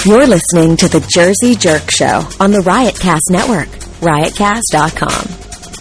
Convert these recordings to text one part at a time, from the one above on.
You're listening to The Jersey Jerk Show on the Riotcast Network, riotcast.com.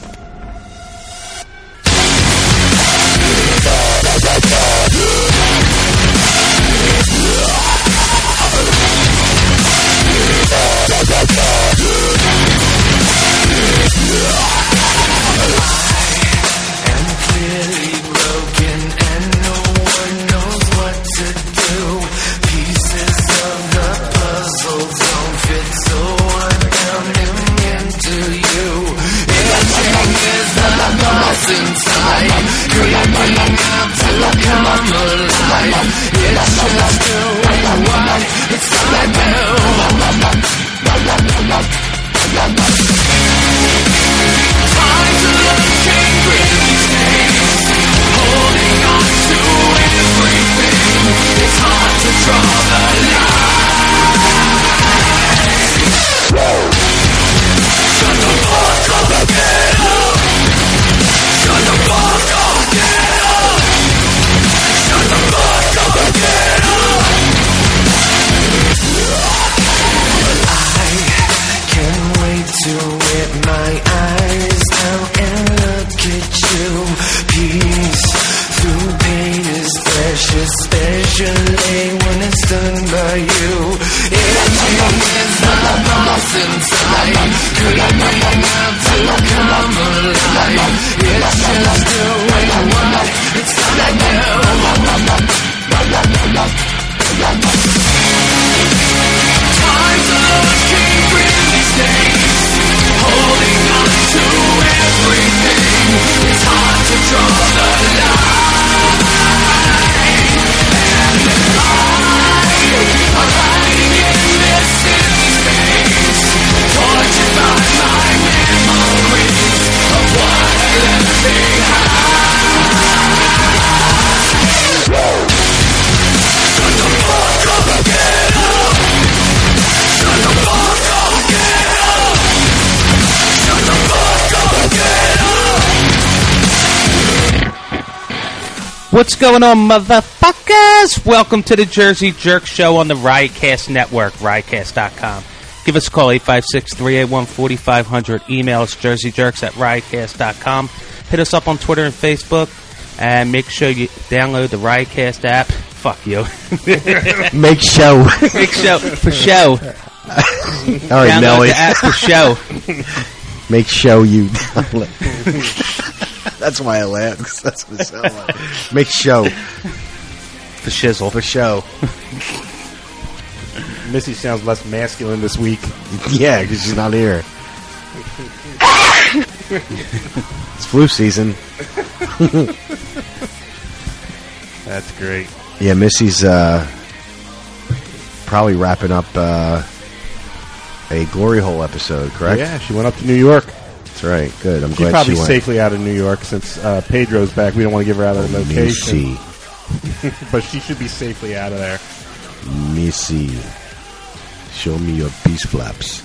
What's going on, motherfuckers? Welcome to the Jersey Jerk Show on the Riotcast Network, riotcast.com. Give us a call, 856-381-4500. Email us, jerseyjerks@riotcast.com. Hit us up on Twitter and Facebook. And make sure you download the Riotcast app. Fuck you. Make show. Make show. For show. All right, download Nelly. the app for show. Make show you download. That's why I laughed, because that's what it sounds like. Make show. For shizzle. For show. Missy sounds less masculine this week. Yeah, because she's not here. It's flu season. That's great. Yeah, Missy's probably wrapping up a Glory Hole episode, correct? Yeah, she went up to New York. That's right. Good. I'm She's glad probably she went. safely out of New York since Pedro's back. We don't want to give her out of the location. Missy. But she should be safely out of there. Missy. Show me your piss flaps.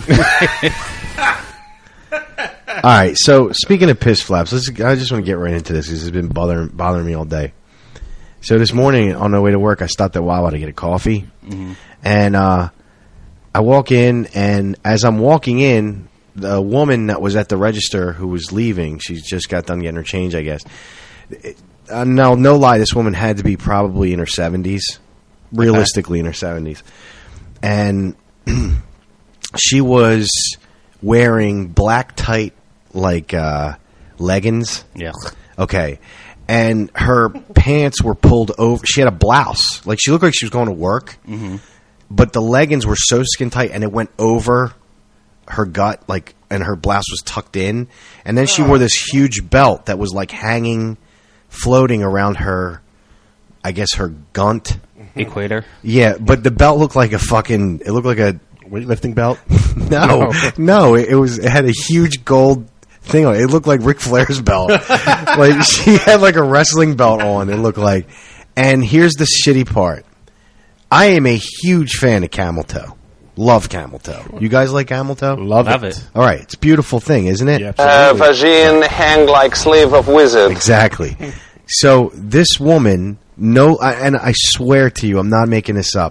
All right, so speaking of piss flaps, I just want to get right into this because it's been bothering me all day. So this morning on the way to work, I stopped at Wawa to get a coffee. Mm-hmm. And I walk in, and as I'm walking in, the woman that was at the register who was leaving, she just got done getting her change, I guess. No lie, this woman had to be probably in her 70s, realistically in her 70s. And she was wearing black tight, like, leggings. Yeah. Okay. And her pants were pulled over. She had a blouse. Like, she looked like she was going to work. Mm-hmm. But the leggings were so skin tight, and it went over her gut, like, and her blouse was tucked in. And then she wore this huge belt that was, like, hanging, floating around her, I guess, her gunt. Equator. Yeah, but the belt looked like a fucking, it looked like a weightlifting belt. No, it had a huge gold thing on it. It looked like Ric Flair's belt. Like, she had like a wrestling belt on, it looked like. And here's the shitty part. I am a huge fan of camel toe. Love camel toe. You guys like camel toe? Love it. All right, it's a beautiful thing, isn't it? Yeah, absolutely. Vagine hang like sleeve of wizard. Exactly. So this woman, and I swear to you, I'm not making this up.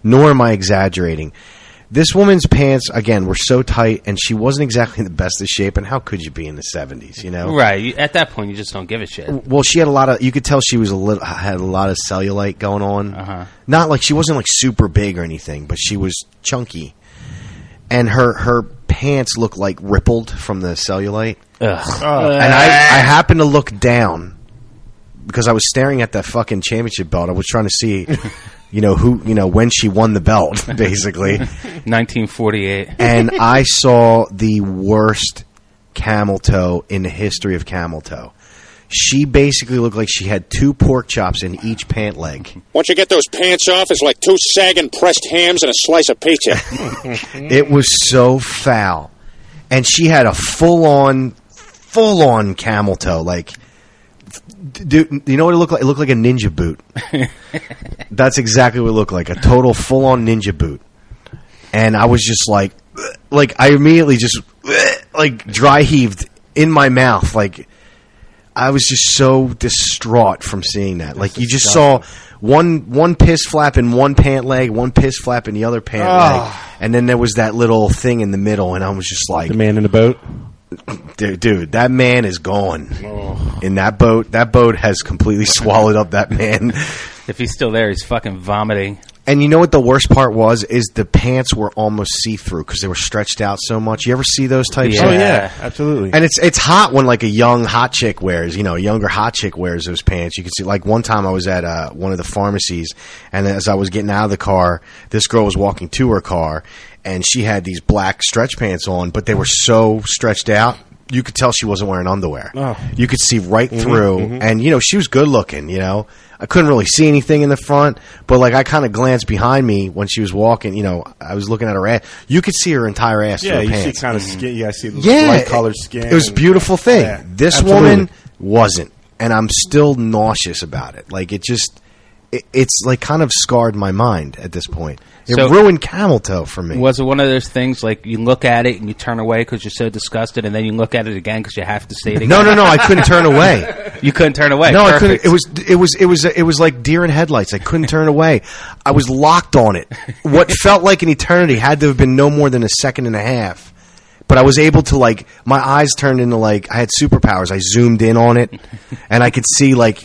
nor am I exaggerating. This woman's pants, again, were so tight, and she wasn't exactly in the best of shape, and how could you be in the 70s, you know? Right. At that point, you just don't give a shit. Well, she had a lot of, you could tell she was had a lot of cellulite going on. Uh-huh. Not like, she wasn't like super big or anything, but she was chunky. And her pants looked like rippled from the cellulite. Ugh. And I happened to look down because I was staring at that fucking championship belt. I was trying to see, when she won the belt, basically. 1948. And I saw the worst camel toe in the history of camel toe. She basically looked like she had 2 pork chops in each pant leg. Once you get those pants off, it's like 2 sagging pressed hams and a slice of pizza. It was so foul. And she had a full-on camel toe. Like, dude, you know what it looked like? It looked like a ninja boot. That's exactly what it looked like. A total full-on ninja boot. And I was just like I immediately just, dry heaved in my mouth. Like, I was just so distraught from seeing that. Like, you just saw one piss flap in one pant leg, one piss flap in the other pant leg, and then there was that little thing in the middle, and I was just like... The man in the boat? Dude, that man is gone. In that boat. That boat has completely swallowed up that man. If he's still there, he's fucking vomiting. And you know what the worst part was? Is the pants were almost see-through because they were stretched out so much. You ever see those types? Yeah. Oh, yeah, absolutely. And it's hot when, like, a young hot chick wears, a younger hot chick wears those pants. You can see, like, one time I was at one of the pharmacies, and as I was getting out of the car, this girl was walking to her car, and she had these black stretch pants on, but they were so stretched out, you could tell she wasn't wearing underwear. Oh. You could see right through, and, she was good looking, I couldn't really see anything in the front, but, like, I kind of glanced behind me when she was walking, I was looking at her ass. You could see her entire ass through her you pants. see kind of skin. You see Yeah, light-colored skin. It was a beautiful thing. Yeah, This absolutely. woman wasn't, and I'm still nauseous about it. Like, it's like kind of scarred my mind at this point. It So- ruined camel toe for me. Was it one of those things like you look at it and you turn away because you're so disgusted, and then you look at it again because you have to see it again? No, I couldn't turn away. You couldn't turn away. No, Perfect. I couldn't. It was like deer in headlights. I couldn't turn away. I was locked on it. What felt like an eternity had to have been no more than a second and a half. But I was able to, like, my eyes turned into, like, I had superpowers. I zoomed in on it, and I could see, like,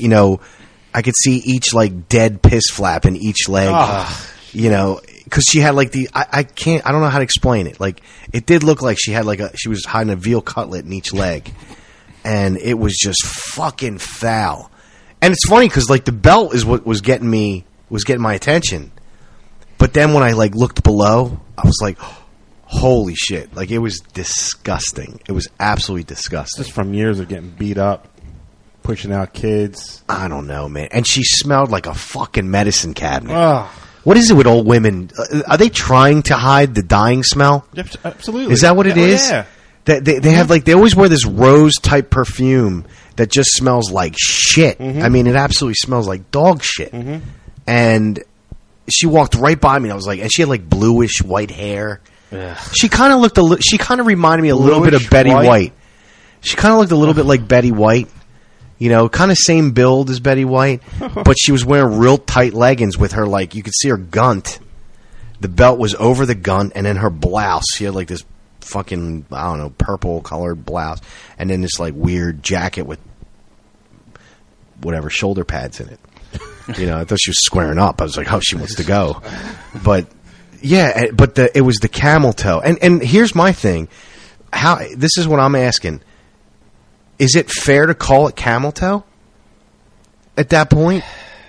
I could see each, like, dead piss flap in each leg. Because she had, like, I don't know how to explain it. Like, it did look like she had, like, she was hiding a veal cutlet in each leg. And it was just fucking foul. And it's funny because, like, the belt is what was getting my attention. But then when I, like, looked below, I was like, holy shit. Like, it was disgusting. It was absolutely disgusting. Just from years of getting beat up, pushing out kids. I don't know, man. And she smelled like a fucking medicine cabinet. Oh, What is it with old women? Are they trying to hide the dying smell? absolutely. Is that what it is? Yeah. They have, like, they always wear this rose type perfume that just smells like shit. I mean, it absolutely smells like dog shit. And she walked right by me. And I was like, and she had, like, bluish white hair. Ugh. She kind of she kind of reminded me a little bit of Bluish Betty white? White. She kind of looked a little bit like Betty White. Kind of same build as Betty White, but she was wearing real tight leggings with her, like, you could see her gunt. The belt was over the gunt, and then her blouse, she had, like, this fucking, I don't know, purple colored blouse, and then this, like, weird jacket with whatever shoulder pads in it. I thought she was squaring up. I was like, oh, she wants to go. But, yeah, but it was the camel toe. And here's my thing. This is what I'm asking. Is it fair to call it camel toe at that point?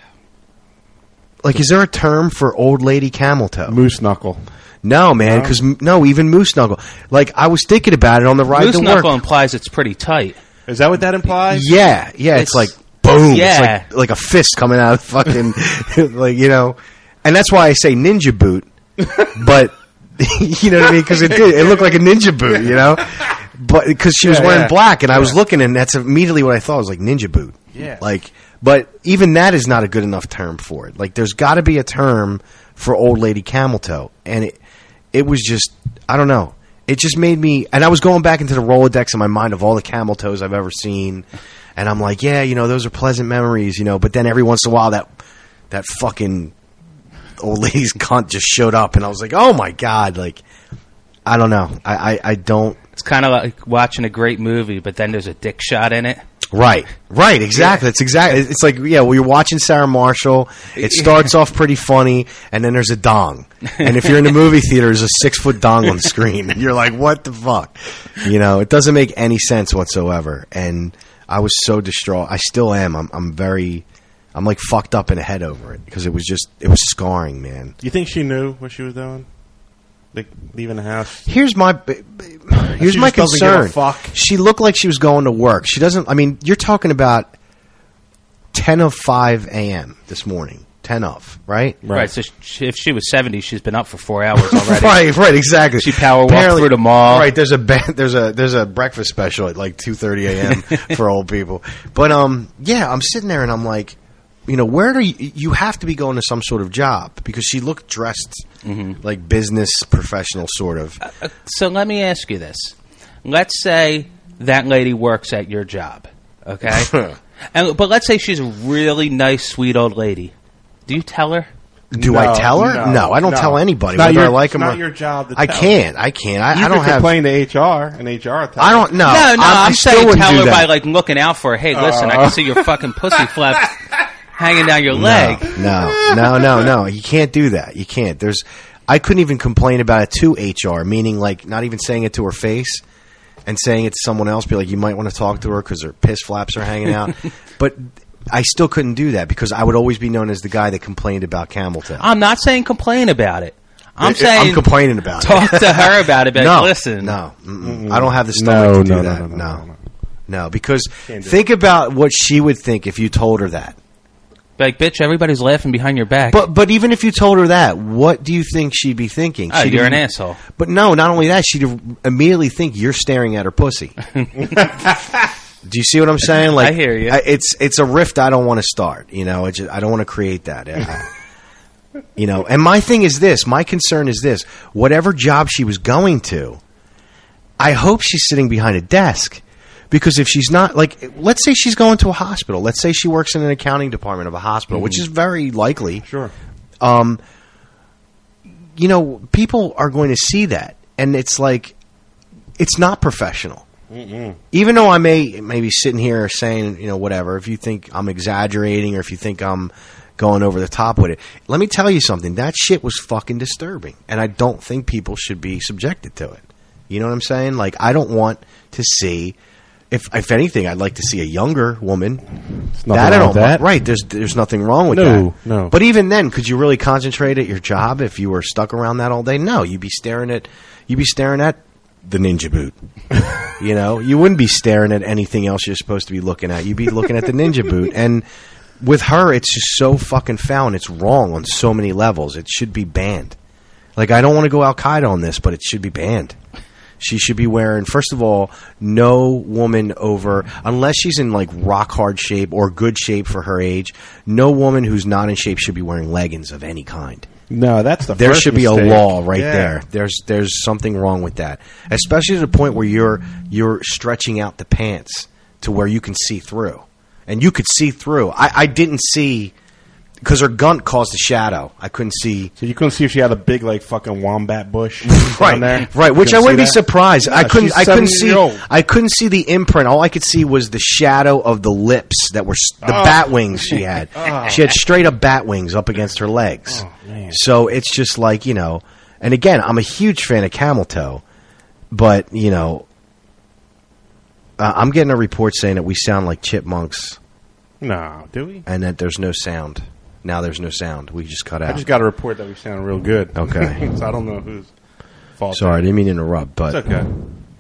Like, is there a term for old lady camel toe? Moose knuckle. No, man, because even moose knuckle. Like, I was thinking about it on the ride Moose to knuckle work. implies it's pretty tight. Is that what that implies? Yeah, it's like boom. Yeah. It's like a fist coming out of fucking, like, and that's why I say ninja boot. But you know what I mean? Because it looked like a ninja boot, But because she was wearing black, and I was looking, and that's immediately what I thought. I was like, ninja boot. Yeah. Like, but even that is not a good enough term for it. Like, there's got to be a term for old lady camel toe, and it was just, I don't know. It just made me, and I was going back into the Rolodex in my mind of all the camel toes I've ever seen, and I'm like, yeah, those are pleasant memories, But then every once in a while, that fucking old lady's cunt just showed up, and I was like, oh my God, like, I don't know. I don't. It's kind of like watching a great movie, but then there's a dick shot in it. Right, exactly. It's exactly. It's like, well, you're watching Sarah Marshall. It starts off pretty funny, and then there's a dong. And if you're in the movie theater, there's a 6-foot dong on the screen, and you're like, what the fuck? It doesn't make any sense whatsoever. And I was so distraught. I still am. I'm like fucked up in the head over it because it was scarring, man. You think she knew what she was doing? Like leaving the house? Here's my concern. Fuck. She looked like she was going to work. She doesn't. I mean, you're talking about 10:05 a.m. this morning. 10 of, right? Right. So if she was 70, she's been up for 4 hours already. right, exactly. She power walked through the mall. Right. There's a breakfast special at like 2:30 a.m. for old people. But yeah, I'm sitting there and I'm like, where do you have to be going to some sort of job because she looked dressed like business professional sort of. So let me ask you this. Let's say that lady works at your job, okay? But let's say she's a really nice, sweet old lady. Do you tell her? Do I tell her? No, I don't tell anybody whether I like them or not your job to I tell can't. her. I can't. I don't have. complain to HR and HR. I don't know. No. I'm saying wouldn't tell do her that. by like looking out for her. Hey, listen, I can see your fucking pussy flaps hanging down your leg. No. You can't do that. You can't. I couldn't even complain about it to HR, meaning like not even saying it to her face and saying it to someone else. Be like, you might want to talk to her because her piss flaps are hanging out. But I still couldn't do that because I would always be known as the guy that complained about camel toe. I'm not saying complain about it. I'm saying I'm complaining about talk it. to her about it. But No, listen. no. I don't have the stomach to do that. No, because think about what she would think if you told her that. Like, bitch, everybody's laughing behind your back. But even if you told her that, what do you think she'd be thinking? Oh, you're an asshole. But no, not only that, she'd immediately think you're staring at her pussy. Do you see what I'm saying? Like, I hear you. It's a rift I don't want to start. I don't want to create that. And my thing is this. My concern is this. Whatever job she was going to, I hope she's sitting behind a desk. Because if she's not, like, let's say she's going to a hospital. Let's say she works in an accounting department of a hospital, which is very likely. Sure. People are going to see that. And it's like, it's not professional. Mm-mm. Even though I may be sitting here saying, whatever, if you think I'm exaggerating or if you think I'm going over the top with it, let me tell you something. That shit was fucking disturbing. And I don't think people should be subjected to it. You know what I'm saying? Like, I don't want to see... If anything, I'd like to see a younger woman. That I don't want. Right, there's nothing wrong with that. No. But even then, could you really concentrate at your job if you were stuck around that all day? No, you'd be staring at the Ninja Boot. You wouldn't be staring at anything else you're supposed to be looking at. You'd be looking at the Ninja Boot. And with her, it's just so fucking foul and it's wrong on so many levels. It should be banned. Like, I don't want to go Al-Qaeda on this, but it should be banned. She should be wearing, first of all, no woman over, unless she's in like rock hard shape or good shape for her age, no woman who's not in shape should be wearing leggings of any kind. No, that's the There first should be mistake. a law right there. There's something wrong with that, especially to the point where you're stretching out the pants to where you can see through, and you could see through. I didn't see. Because her gunt caused a shadow. I couldn't see. So you couldn't see if she had a big, like, fucking wombat bush down there? Right, which I wouldn't be surprised. No, I couldn't she's see 70-year-old. I couldn't see the imprint. All I could see was the shadow of the lips that were the bat wings she had. She had straight up bat wings up against her legs. Oh, man. So it's just like, and again, I'm a huge fan of camel toe, but, I'm getting a report saying that we sound like chipmunks No, do we? and that there's no sound. Now there's no sound. We just cut out. I just got a report that we sound real good. Okay. So I don't know whose fault. Sorry, I didn't mean to interrupt, but It's okay.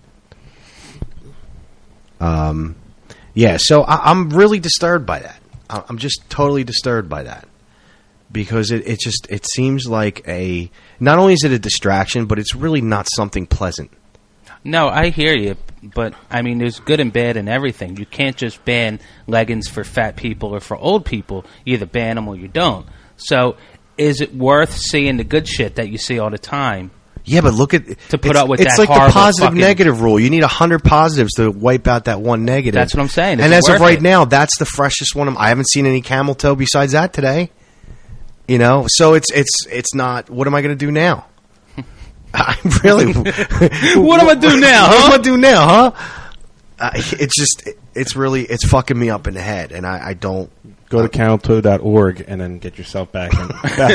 yeah. So I'm really disturbed by that. I'm just totally disturbed by that because it seems like not only is it a distraction, but it's really not something pleasant. No, I hear you, but I mean, there's good and bad in everything. You can't just ban leggings for fat people or for old people. You either ban them or you don't. So, is it worth seeing the good shit that you see all the time? Yeah, but look at To put up with it's that like the horrible positive fucking- negative rule. You need 100 positives to wipe out that one negative. That's what I'm saying. Is And it as of worth right it? now, that's the freshest one. I haven't seen any camel toe besides that today. You know, so it's not. What am I going to do now? I really. What am I do now? What am Huh? I do now? Huh? It's fucking me up in the head, and I don't. Go to cameltoe.org and then get yourself back in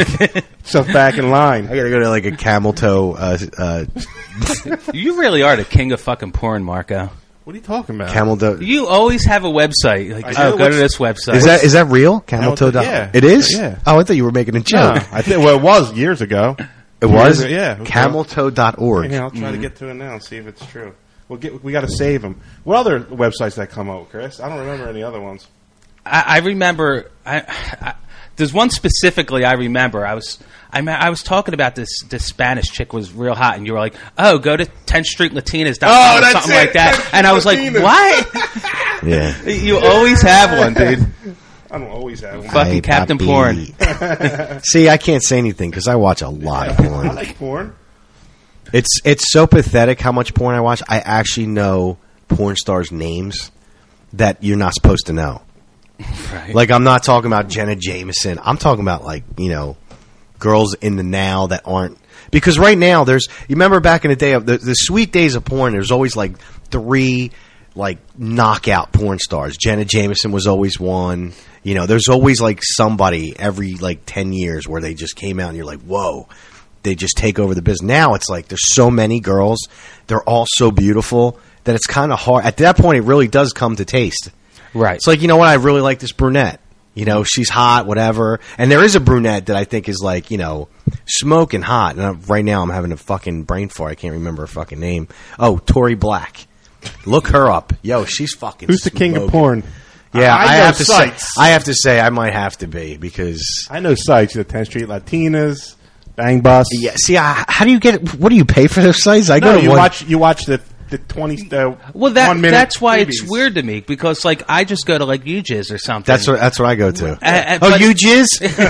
line. I gotta go to like a camel toe. You really are the king of fucking porn, Marco. What are you talking about? Camel toe. You always have a website. Like, I do. go to this website. Is that real? Camel toe. Yeah. It is. Yeah. Oh, I thought you were making a No, joke. I think. Well, it was years ago. It was. Yeah. Cameltoe.org. Yeah, I'll try to get to it now and see if it's true. We got to save them. What other websites that come out, Chris? I don't remember any other ones. I remember. There's one specifically I remember. I was talking about this Spanish chick was real hot, and you were like, "Oh, go to 10thstreetlatinas.com Oh, or that's something it, like that." 10th And I was like, Latinas. "What?" Yeah. You always have one, dude. I don't always have them. Fucking Captain Porn. See, I can't say anything because I watch a lot of I porn. like porn. It's so pathetic how much porn I watch. I actually know porn stars' names that you're not supposed to know. Right. Like, I'm not talking about Jenna Jameson. I'm talking about, like, you know, girls in the now that aren't. Because right now, you remember back in the day of the sweet days of porn, there's always like 3 like knockout porn stars. Jenna Jameson was always one. You know, there's always like somebody every like 10 years where they just came out and you're like, whoa, they just take over the business. Now it's like there's so many girls. They're all so beautiful that it's kind of hard. At that point, it really does come to taste. Right. It's like, you know what? I really like this brunette. You know, she's hot, whatever. And there is a brunette that I think is like, you know, smoking hot. And right now I'm having a fucking brain fart. I can't remember her fucking name. Oh, Tori Black. Look her up. Yo, she's fucking Who's the king of smoking. porn? Yeah, I know have to sites. say. I have to say, I might have to be because. I know sites. The 10th Street Latinas, Bang Bus. Yeah. See, how do you get? What do you pay for those sites? I No, go to you one. watch the 20. Well, 1 minute that's why freebies. it's weird to me because like I just go to like UJizz or something. That's what I go to. Oh, but- you jizz?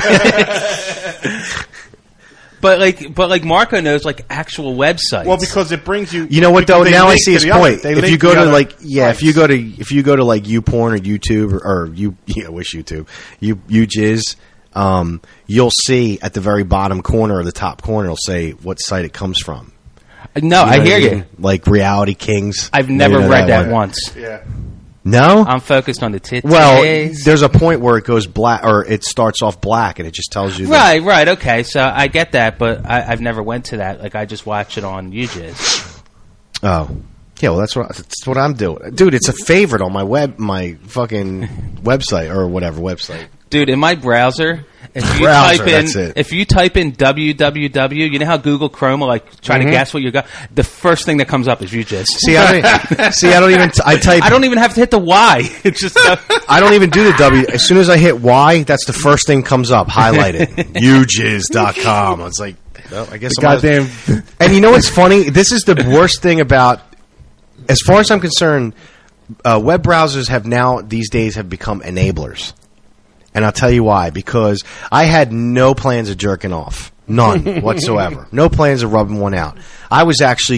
But like Marco knows like actual websites. Well, because it brings you. You know what though? they Now I link see to his the other- point. they If link you go the to other like, yeah, if you sites. go to like YouPorn or YouTube or I wish YouTube, YouJizz, you'll see at the very bottom corner or the top corner, it'll say what site it comes from. no, You know I what hear mean? you. Like Reality Kings. I've You never know read that one. once. Yeah. No. I'm focused on the tits. Well, there's a point where it goes black, or it starts off black, and it just tells you. that- Right, okay. So I get that, but I've never went to that. Like I just watch it on UJizz. Oh. Yeah, well, that's what I'm doing, dude. It's a favorite on my fucking website or whatever website. Dude, in my browser, if you type in www, you know how Google Chrome will like try to guess what you got. The first thing that comes up is UJizz. I don't even. I type. I don't even have to hit the Y. It's just. I don't even do the W. As soon as I hit Y, that's the first thing comes up, highlighted. UJizz.com. It's like, well, I guess I'm Goddamn. And you know what's funny? This is the worst thing about, as far as I'm concerned, web browsers have now, these days, have become enablers. And I'll tell you why. Because I had no plans of jerking off. None whatsoever. No plans of rubbing one out. I was actually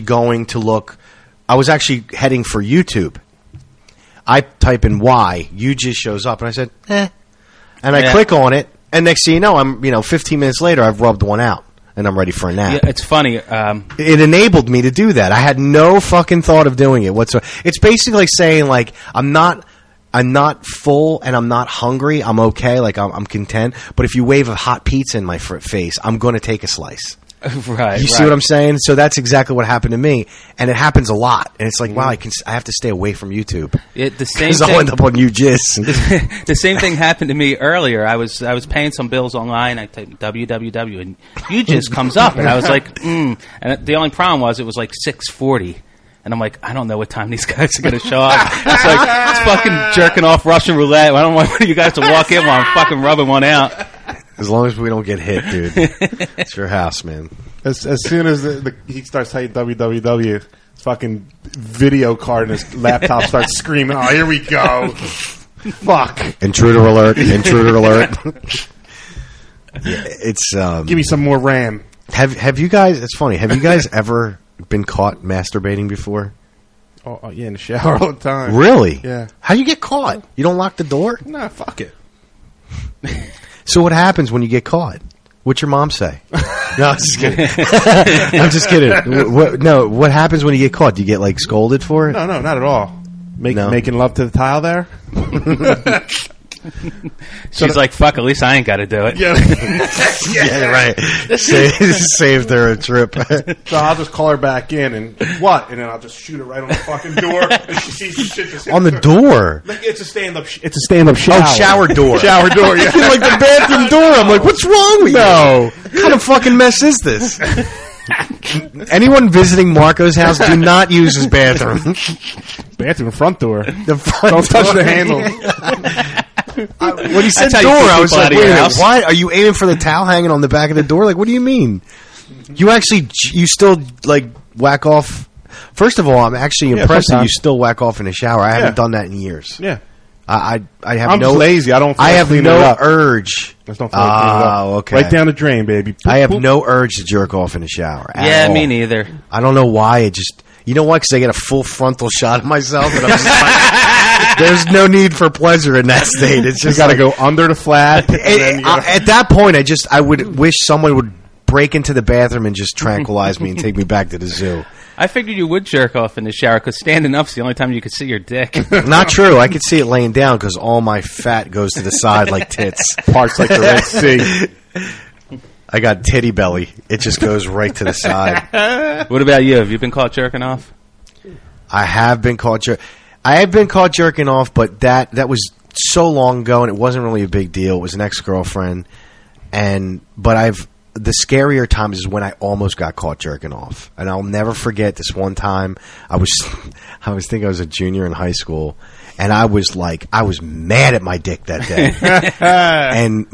heading for YouTube. I type in Y, UJizz shows up, and I said, eh. And I click on it, and next thing you know, 15 minutes later, I've rubbed one out, and I'm ready for a nap. Yeah, it's funny. It enabled me to do that. I had no fucking thought of doing it whatsoever. It's basically like saying, like, I'm not full and I'm not hungry. I'm okay. Like, I'm content. But if you wave a hot pizza in my face, I'm going to take a slice. Right. You see what I'm saying? So that's exactly what happened to me, and it happens a lot. And it's like, wow, I have to stay away from YouTube The same because I'll end up on UJizz. The same thing happened to me earlier. I was paying some bills online. I typed www and UJizz comes up, and I was like, And the only problem was it was like 6:40. And I'm like, I don't know what time these guys are going to show up. It's like, it's fucking jerking off Russian roulette. I don't want you guys to walk in while I'm fucking rubbing one out. As long as we don't get hit, dude. It's your house, man. As soon as he starts typing www, his fucking video card and his laptop starts screaming, oh, here we go. Fuck. Intruder alert. Intruder alert. Yeah, it's Give me some more RAM. Have you guys, it's funny, have you guys ever been caught masturbating before? Oh, yeah, in the shower all the time. Really? Yeah. How you get caught? You don't lock the door? Nah, fuck it. So what happens when you get caught? What's your mom say? No, I'm just kidding. I'm just kidding. What happens when you get caught? Do you get like scolded for it? No, not at all. No. Making love to the tile there? She's like, fuck, at least I ain't got to do it. Yeah. Yeah, right. Saved her a trip. So I'll just call her back in and what? And then I'll just shoot her right on the fucking door. And she sees the shit just On the door? Like, it's a stand-up shower. Oh, shower door. Shower door, yeah. Like the bathroom door. I'm like, what's wrong with you? What kind of fucking mess is this? Anyone visiting Marco's house, do not use his bathroom. Bathroom front door. The front Don't touch door. the handle. When he said That's how door, you keep I was people like, out of wait a your minute, house. what? Are you aiming for the towel hanging on the back of the door? Like, what do you mean? You actually, you still, like, whack off? First of all, I'm actually impressed that you sometimes. still whack off in the shower. I haven't done that in years. Yeah. I have I'm no... just lazy. I don't feel I like have cleaning it no up. urge. Just don't feel like cleaning it up. Okay. Right down the drain, baby. Poop, I have poop. no urge to jerk off in the shower. at Yeah, all. me neither. I don't know why. It just... You know what? Because I get a full frontal shot of myself, and I'm just like... There's no need for pleasure in that state. It's You just got to like, go under the flat. And then you gotta, at that point, I would wish someone would break into the bathroom and just tranquilize me and take me back to the zoo. I figured you would jerk off in the shower because standing up's the only time you could see your dick. Not true. I could see it laying down because all my fat goes to the side like tits. parts like the Red Sea. I got titty belly. It just goes right to the side. What about you? Have you been caught jerking off? I have been caught jerking off, but that was so long ago, and it wasn't really a big deal. It was an ex-girlfriend, but the scarier times is when I almost got caught jerking off, and I'll never forget this one time. I was a junior in high school, and I was mad at my dick that day, and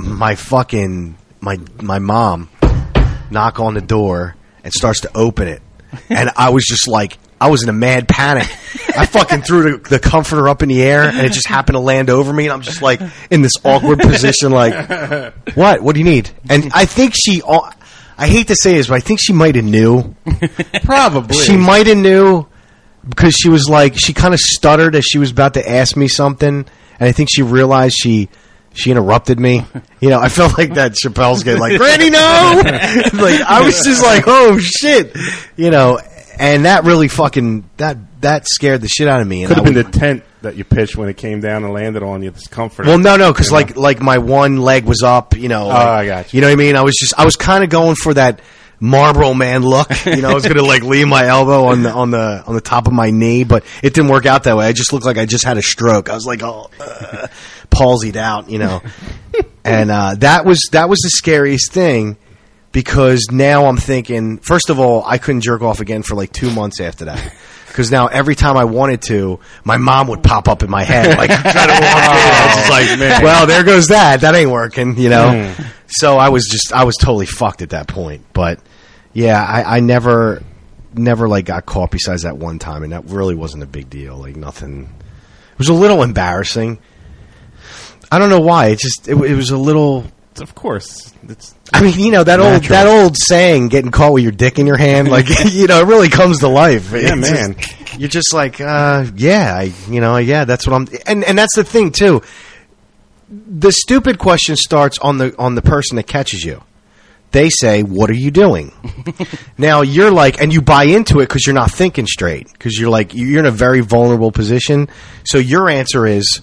my mom knock on the door and starts to open it, and I was just like, I was in a mad panic. I fucking threw the comforter up in the air, and it just happened to land over me, and I'm just like in this awkward position, like, what do you need? And I think I hate to say this, but I think she might have knew. Probably. She might have knew because she was like, she kind of stuttered as she was about to ask me something, and I think she realized she interrupted me. You know, I felt like that Chappelle's getting like, Granny, no! Like, I was just like, oh, shit. You know, and that really fucking, that scared the shit out of me. And Could have been the tent that you pitched when it came down and landed on you. This comfort. Well, no, because like my one leg was up, you know. Like, I got you. You know what I mean? I was kind of going for that Marlboro Man look. You know, I was going to like lean my elbow on the top of my knee, but it didn't work out that way. I just looked like I just had a stroke. I was like, palsied out, you know. And that was the scariest thing, because now I'm thinking, first of all, I couldn't jerk off again for like 2 months after that. Because now every time I wanted to, my mom would pop up in my head. Like, trying to walk in. I was just like, well, there goes that. That ain't working, you know? So I was totally fucked at that point. But yeah, I never like got caught besides that one time. And that really wasn't a big deal. Like nothing. It was a little embarrassing. I don't know why. It was a little. Of course. I mean, you know, that old saying, getting caught with your dick in your hand, like, you know, it really comes to life. Yeah, man. You're just like, yeah, that's what I'm, and that's the thing too. The stupid question starts on the person that catches you. They say, what are you doing? Now you're like, and you buy into it because you're not thinking straight, because you're like, you're in a very vulnerable position. So your answer is,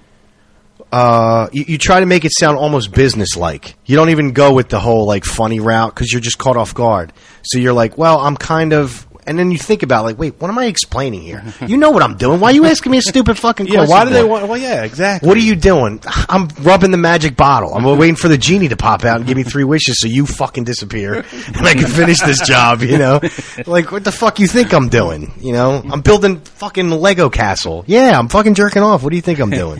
you try to make it sound almost business-like. You don't even go with the whole like funny route because you're just caught off guard. So you're like, well, I'm kind of, and then you think about like, wait, what am I explaining here? You know what I'm doing? Why are you asking me a stupid fucking question? Yeah, why do they for? want? Well, yeah, exactly. What are you doing? I'm rubbing the magic bottle. I'm waiting for the genie to pop out and give me 3 wishes so you fucking disappear and I can finish this job, you know? Like, what the fuck you think I'm doing? You know? I'm building fucking Lego castle. Yeah, I'm fucking jerking off. What do you think I'm doing?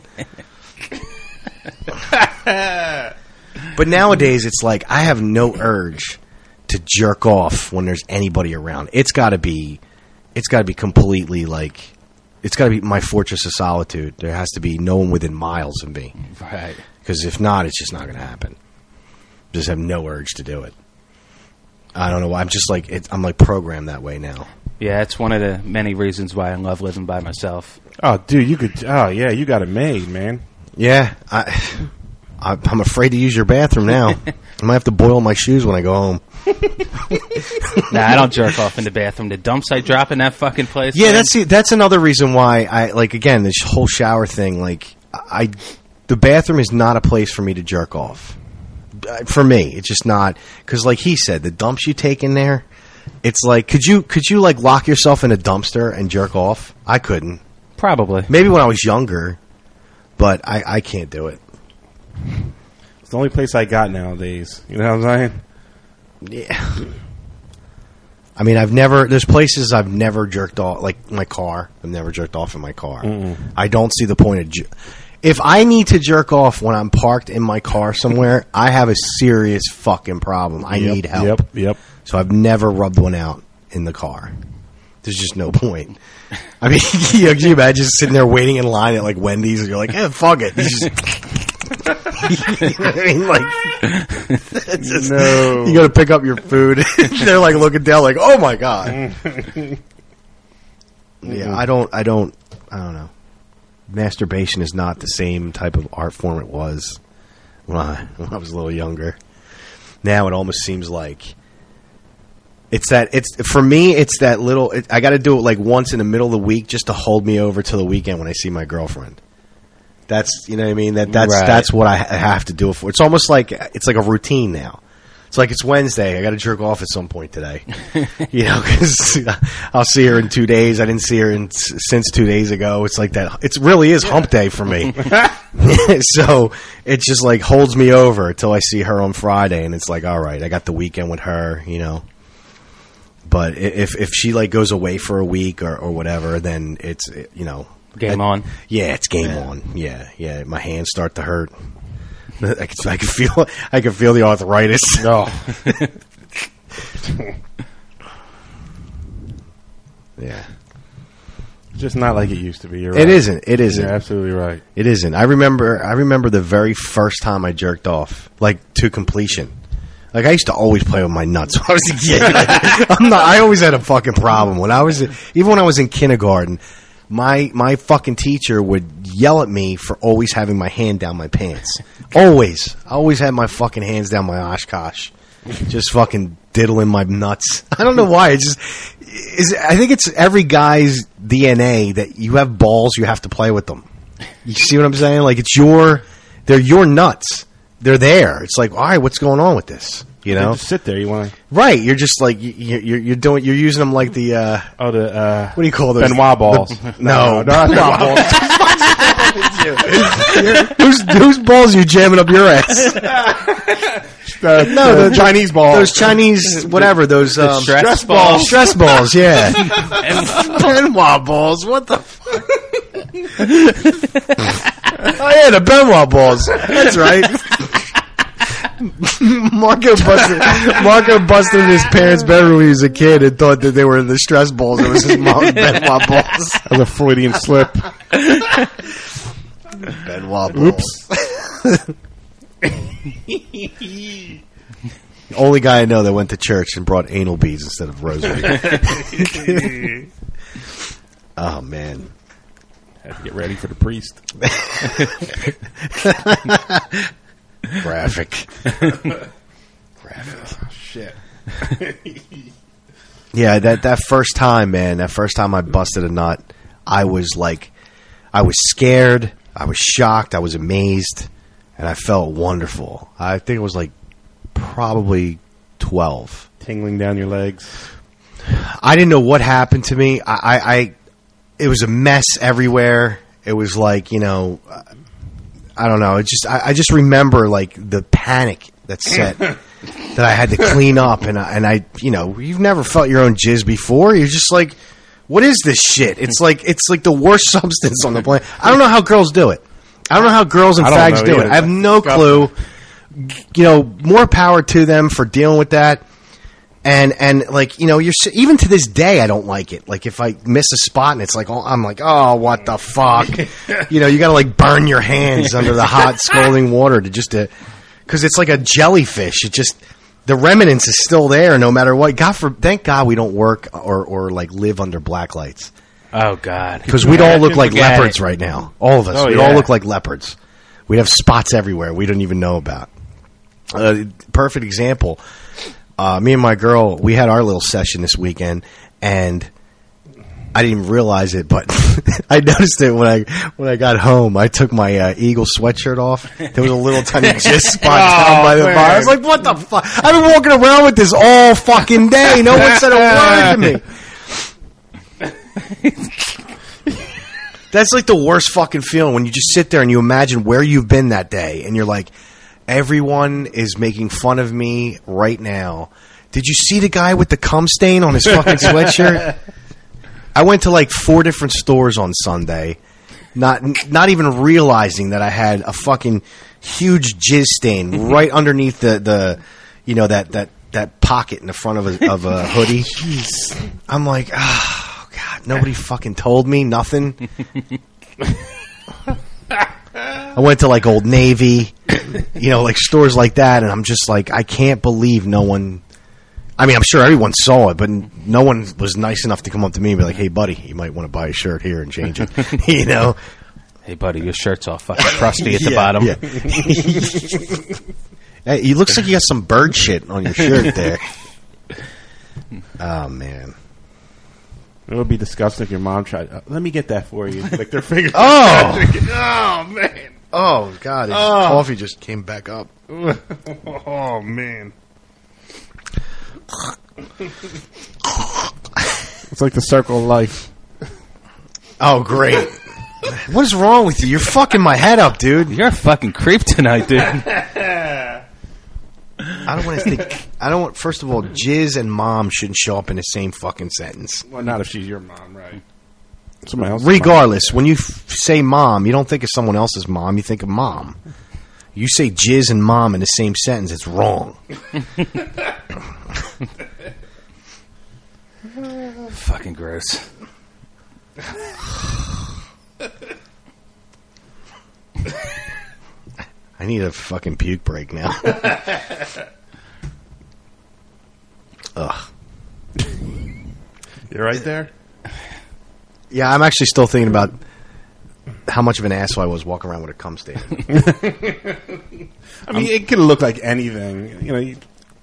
But nowadays, it's like I have no urge to jerk off when there's anybody around. It's got to be completely like, it's got to be my fortress of solitude. There has to be no one within miles of me. Right. Because if not, it's just not going to happen. Just have no urge to do it. I don't know why. I'm just like, I'm like programmed that way now. Yeah, it's one of the many reasons why I love living by myself. Oh, dude, you could. Oh, yeah, you got it made, man. Yeah, I'm afraid to use your bathroom now. I might have to boil my shoes when I go home. Nah, I don't jerk off in the bathroom. The dumps I drop in that fucking place. Yeah, man. that's another reason why I like, again, this whole shower thing. Like, the bathroom is not a place for me to jerk off. For me, it's just not, because like he said, the dumps you take in there, it's like, could you like lock yourself in a dumpster and jerk off? I couldn't. Probably. Maybe when I was younger, but I can't do it. It's the only place I got nowadays. You know what I'm saying? Yeah. I mean, there's places I've never jerked off, like my car. I've never jerked off in my car. I don't see the point of if I need to jerk off when I'm parked in my car somewhere, I have a serious fucking problem. I need help. Yep. So I've never rubbed one out in the car. There's just no point. I mean, can you imagine sitting there waiting in line at like Wendy's and you're like, fuck it. You just, you know what I mean? Like, just, No. You go to pick up your food. They're like looking down like, oh my God. Yeah, I don't know. Masturbation is not the same type of art form it was when I was a little younger. Now it almost seems like for me, it's that little, I got to do it like once in the middle of the week just to hold me over till the weekend when I see my girlfriend. That's, you know what I mean? That's what I have to do it for. It's almost like, it's like a routine now. It's like it's Wednesday. I got to jerk off at some point today. You know, because I'll see her in 2 days. I didn't see her since 2 days ago. It's like that. It really is hump day for me. So it just like holds me over until I see her on Friday. And it's like, all right, I got the weekend with her, you know. But if she like goes away for a week or whatever, then it's, you know. Game on. Yeah, it's game on. Yeah. My hands start to hurt. I can feel the arthritis. Oh. Yeah. It's just not like it used to be. You're right. It isn't. You're absolutely right. It isn't. I remember the very first time I jerked off, like to completion. Like I used to always play with my nuts when I was a kid. I always had a fucking problem even when I was in kindergarten. My fucking teacher would yell at me for always having my hand down my pants. Always. I always had my fucking hands down my Oshkosh. Just fucking diddling my nuts. I don't know why. I think it's every guy's DNA that you have balls, you have to play with them. You see what I'm saying? Like they're your nuts. They're there. It's like, all right, what's going on with this? You know, just sit there. You want to right? You're just like you're using them like the what do you call those? Benoit balls? No, Benoit balls. Whose balls are you jamming up your ass? The Chinese balls. Those Chinese whatever. Those stress balls. Stress balls. Yeah. Benoit balls. What the fuck? Oh yeah, the Benoit balls. That's right. Marco busted in his parents' bedroom when he was a kid and thought that they were the stress balls. It was his mom's Benoit balls. That was a Freudian slip. Benoit balls. The only guy I know that went to church and brought anal beads instead of rosary. Oh man. Had to get ready for the priest. Graphic. Oh, shit. Yeah, that first time, man, I busted a nut, I was scared, I was shocked, I was amazed, and I felt wonderful. I think it was like probably 12. Tingling down your legs. I didn't know what happened to me. It was a mess everywhere. It was like, you know, I don't know. I just remember like the panic that set that I had to clean up, and I, you know, you've never felt your own jizz before. You're just like, what is this shit? It's like the worst substance on the planet. I don't know how girls do it. I don't know how girls and fags do it. I have no clue. You know, more power to them for dealing with that. And like, you know, even to this day, I don't like it. Like if I miss a spot and it's like, I'm like, oh, what the fuck? You know, you got to like burn your hands under the hot scalding water because it's like a jellyfish. It just, the remnants is still there no matter what. Thank God we don't work or like live under black lights. Oh God. Because we'd all look like leopards right now. All of us. Oh, we'd yeah. all look like leopards. We'd have spots everywhere we don't even know about. Perfect example. Me and my girl, we had our little session this weekend, and I didn't even realize it, but I noticed it when I got home. I took my Eagle sweatshirt off. There was a little tiny jizz spot down by the bar. I was like, "What the fuck?" I've been walking around with this all fucking day. No one said a word to me. That's like the worst fucking feeling when you just sit there and you imagine where you've been that day, and you're like, everyone is making fun of me right now. Did you see the guy with the cum stain on his fucking sweatshirt? I went to like 4 different stores on Sunday, not even realizing that I had a fucking huge jizz stain right underneath the that pocket in the front of a hoodie. Jeez. I'm like, oh god, nobody fucking told me nothing. I went to like Old Navy, like stores like that, and I'm just like, I can't believe no one. I mean, I'm sure everyone saw it, but no one was nice enough to come up to me and be like, "Hey, buddy, you might want to buy a shirt here and change it." Hey, buddy, your shirt's all fucking crusty at the bottom. Yeah. Hey, it looks like you got some bird shit on your shirt there. Oh man, it would be disgusting if your mom tried. Let me get that for you. Like their fingers. Oh man. Oh god, his coffee just came back up. Oh man. It's like the circle of life. Oh, great. What is wrong with you? You're fucking my head up, dude. You're a fucking creep tonight, dude. I don't want to think. I don't want. First of all, jizz and mom shouldn't show up in the same fucking sentence. Well, not if she's your mom, right? Somebody else's Regardless, when you say mom, you don't think of someone else's mom. You think of mom. You say jizz and mom in the same sentence, it's wrong. Fucking gross. I need a fucking puke break now. Ugh. You're right there? Yeah, I'm actually still thinking about how much of an asshole I was walking around with a cum stain. I mean, it can look like anything.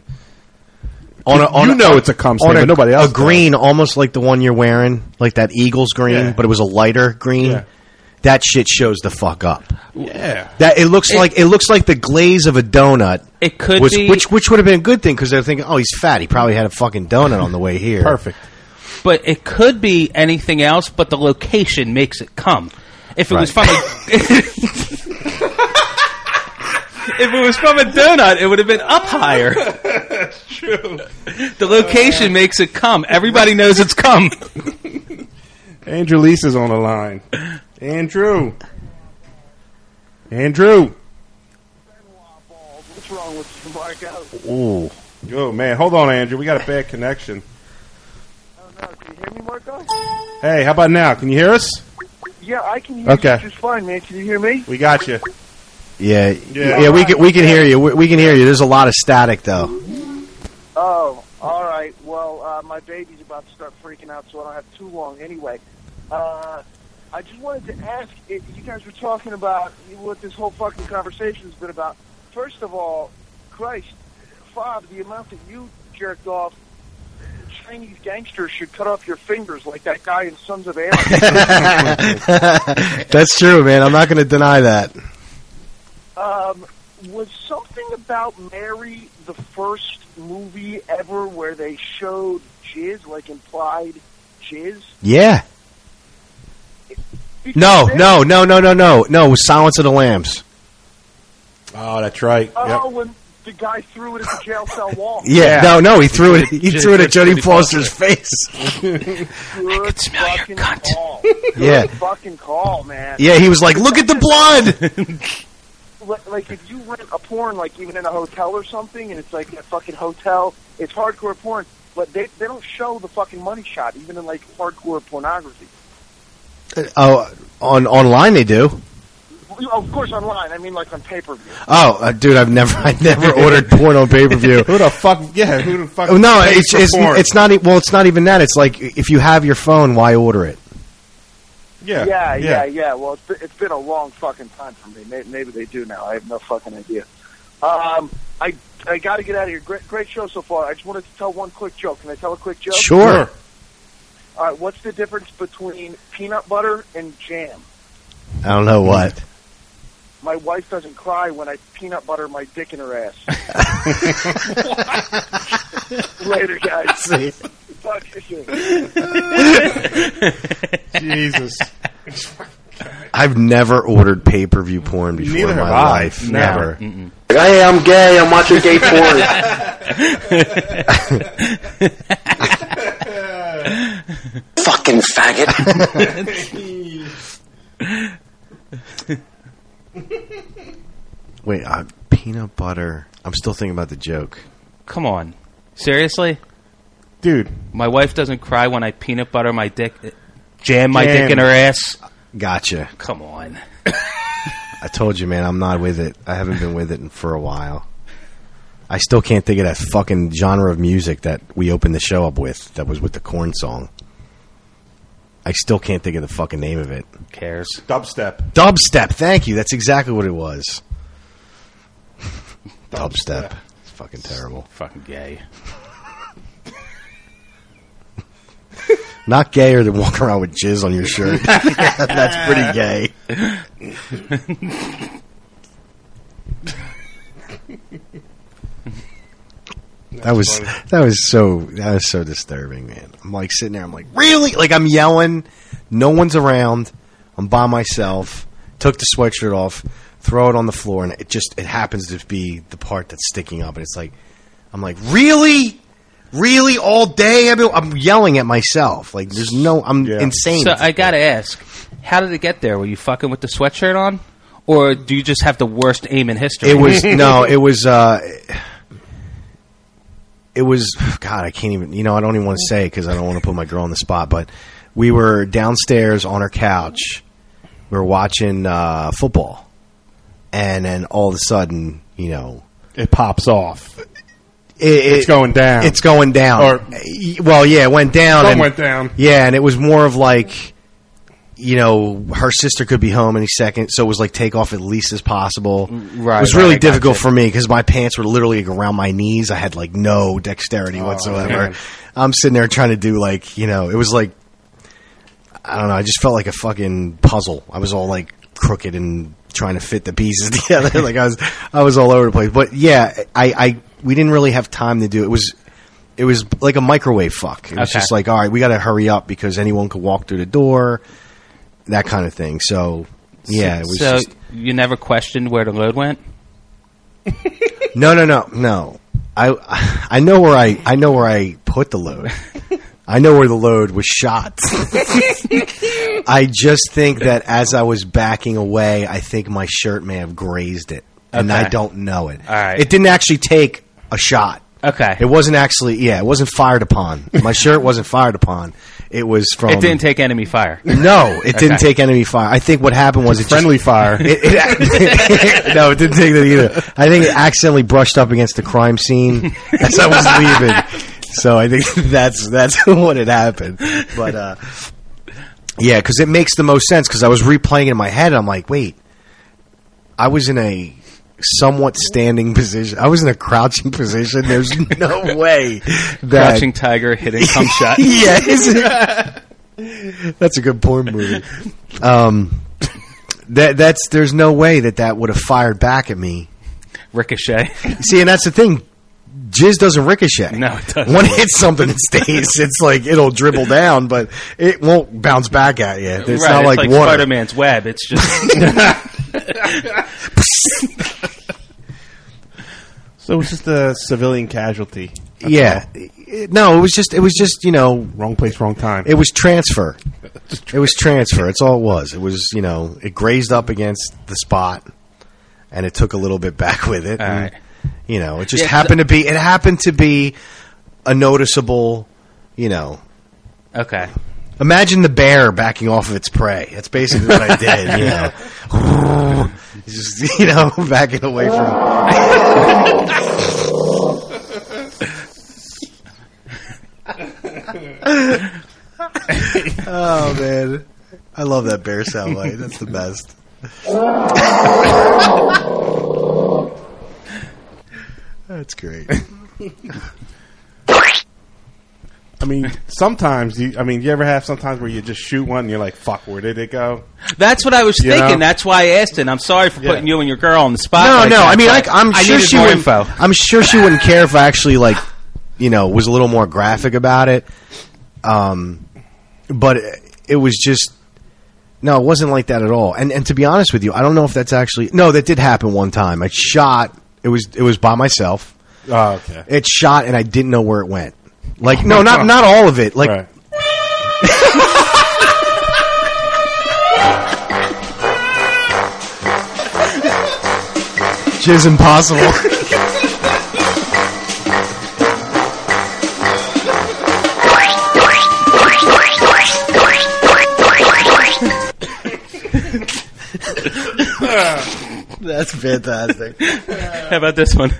On it's a cum stain, but nobody else a green, almost like the one you're wearing, like that Eagles green, but it was a lighter green. Yeah. That shit shows the fuck up. Yeah, that it looks like the glaze of a donut. It could be, which would have been a good thing because they're thinking, oh, he's fat. He probably had a fucking donut on the way here. Perfect. But it could be anything else, but the location makes it come. If it was from if it was from a donut, it would have been up higher. That's true. The location makes it come. Everybody knows it's come. Andrew Lisa's on the line. Andrew. What's wrong with you, Marco? Ooh. Yo, man, hold on, Andrew. We got a bad connection. Oh, no. Can you hear me, Marco? Hey, how about now? Can you hear us? Yeah, I can hear you just fine, man. Can you hear me? We got you. Yeah, we can hear you. We can hear you. There's a lot of static, though. Oh, all right. Well, my baby's about to start freaking out, so I don't have too long. Anyway, I just wanted to ask, if you guys were talking about what this whole fucking conversation has been about. First of all, Christ, Fob, the amount that you jerked off, Chinese gangsters should cut off your fingers like that guy in Sons of Anarchy. That's true, man. I'm not going to deny that. Was something about Mary the first movie ever where they showed jizz, like implied jizz? Yeah. No. It was Silence of the Lambs. Oh, that's right. Oh, when the guy threw it at the jail cell wall. Yeah. No, he threw it. He threw it at Jodie Foster's face. Good I can smell your cunt. Call. Yeah. Good fucking call, man. Yeah, he was like, "Look at the blood." Like if you rent a porn, like even in a hotel or something, and it's like a fucking hotel, it's hardcore porn, but they don't show the fucking money shot, even in like hardcore pornography. Oh, online they do. Of course, online. I mean, like on pay-per-view. Oh, dude, I never ordered porn on pay-per-view. Who the fuck? Yeah, who the fuck? Oh, no, it's not. Well, it's not even that. It's like if you have your phone, why order it? Yeah. Well, it's been a long fucking time for me. Maybe they do now. I have no fucking idea. I got to get out of here. Great show so far. I just wanted to tell one quick joke. Can I tell a quick joke? Sure. All right. What's the difference between peanut butter and jam? I don't know what. My wife doesn't cry when I peanut butter my dick in her ass. Later, guys. See? Talk to you soon. Jesus. I've never ordered pay-per-view porn before Neither in my have I. life. No. Never. Hey, I'm gay. I'm watching gay porn. Fucking faggot. Wait, peanut butter. I'm still thinking about the joke. Come on. Seriously? Dude. My wife doesn't cry when I peanut butter my dick, jam my dick in her ass. Gotcha. Come on. I told you, man, I'm not with it. I haven't been with it for a while. I still can't think of that fucking genre of music that we opened the show up with that was with the Korn song. I still can't think of the fucking name of it. Who cares? Dubstep. Dubstep, thank you. That's exactly what it was. Dubstep. It's fucking terrible. Fucking gay. Not gayer than walking around with jizz on your shirt. That's pretty gay. That was so disturbing, man. I'm like sitting there, I'm like, really? Like I'm yelling, no one's around, I'm by myself, took the sweatshirt off, throw it on the floor, and it happens to be the part that's sticking up, and it's like, I'm like, really? Really? All day? I'm yelling at myself. Like, there's no, I'm insane. So I gotta ask, how did it get there? Were you fucking with the sweatshirt on? Or do you just have the worst aim in history? It was, God, I can't even, I don't even want to say because I don't want to put my girl on the spot, but we were downstairs on her couch. We were watching football. And then all of a sudden, It pops off. It's going down. It's going down. It went down. Some went down. Yeah, and it was more of like, her sister could be home any second, so it was like take off at least as possible. Right. It was really difficult for me because my pants were literally around my knees. I had like no dexterity whatsoever. Man. I'm sitting there trying to do like, it was like, I don't know, I just felt like a fucking puzzle. I was all like crooked and trying to fit the pieces together. Like I was all over the place. But yeah, we didn't really have time to do it. It was like a microwave fuck. It was just like, all right, we got to hurry up because anyone could walk through the door, that kind of thing. So yeah, it was. So just, you never questioned where the load went? No. I know where I put the load. I know where the load was shot. I just think that as I was backing away, I think my shirt may have grazed it, and I don't know it. All right. It didn't actually take a shot. Okay. It wasn't actually, it wasn't fired upon. My shirt wasn't fired upon. It was from... It didn't take enemy fire. No, it didn't take enemy fire. I think what happened was friendly fire. No, it didn't take that either. I think it accidentally brushed up against the crime scene as I was leaving. So I think that's what had happened. But, yeah, because it makes the most sense because I was replaying it in my head and I'm like, wait, I was in a somewhat standing position. I was in a crouching position. There's no way that... Crouching tiger, hidden cum shot. Yeah. That's a good porn movie. There's no way that would have fired back at me. Ricochet. See, and that's the thing. Jizz doesn't ricochet. No, it doesn't. When it hits something, it stays. It's like it'll dribble down, but it won't bounce back at you. It's not like water. Spider-Man's web. It's just... So it was just a civilian casualty. Yeah. No, it was just Wrong place, wrong time. It was transfer. It was transfer. It's all it was. It was, it grazed up against the spot, and it took a little bit back with it. All right. It just happened to be a noticeable, Okay. Imagine the bear backing off of its prey. That's basically what I did, Just, backing away from... Oh, man. I love that bear soundbite. That's the best. That's great. I mean, sometimes you ever have sometimes where you just shoot one and you're like, "Fuck, where did it go?" That's what I was You thinking. know? That's why I asked it. I'm sorry for putting you and your girl on the spot. No, like no. that, I mean, but I'm I sure needed she more wouldn't. info. I'm sure she wouldn't care if I actually was a little more graphic about it. But it was just no, it wasn't like that at all. And to be honest with you, I don't know if that's actually that did happen one time. I shot. It was by myself. Oh, okay. It shot and I didn't know where it went. Like no, not all of it. Like. Right. Jizz impossible. That's fantastic. How about this one?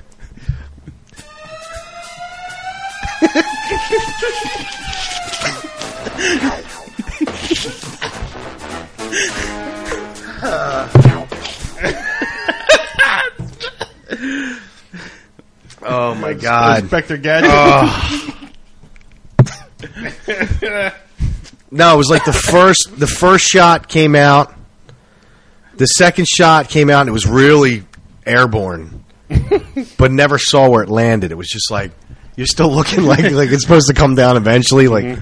Oh my God, Inspector Gadget. No, it was like the first shot came out. The second shot came out and it was really airborne, but never saw where it landed. It was just like you're still looking like it's supposed to come down eventually. Like,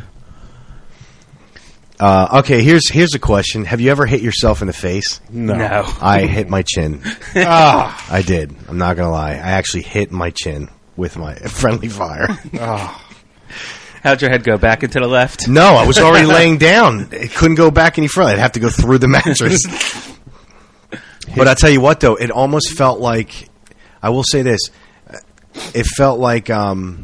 okay, here's a question: have you ever hit yourself in the face? No. I hit my chin. I did. I'm not gonna lie. I actually hit my chin with my friendly fire. How'd your head go? Back and to the left? No, I was already laying down. It couldn't go back any further. I'd have to go through the mattress. But I'll tell you what, though, it almost felt like, I will say this, it felt like, have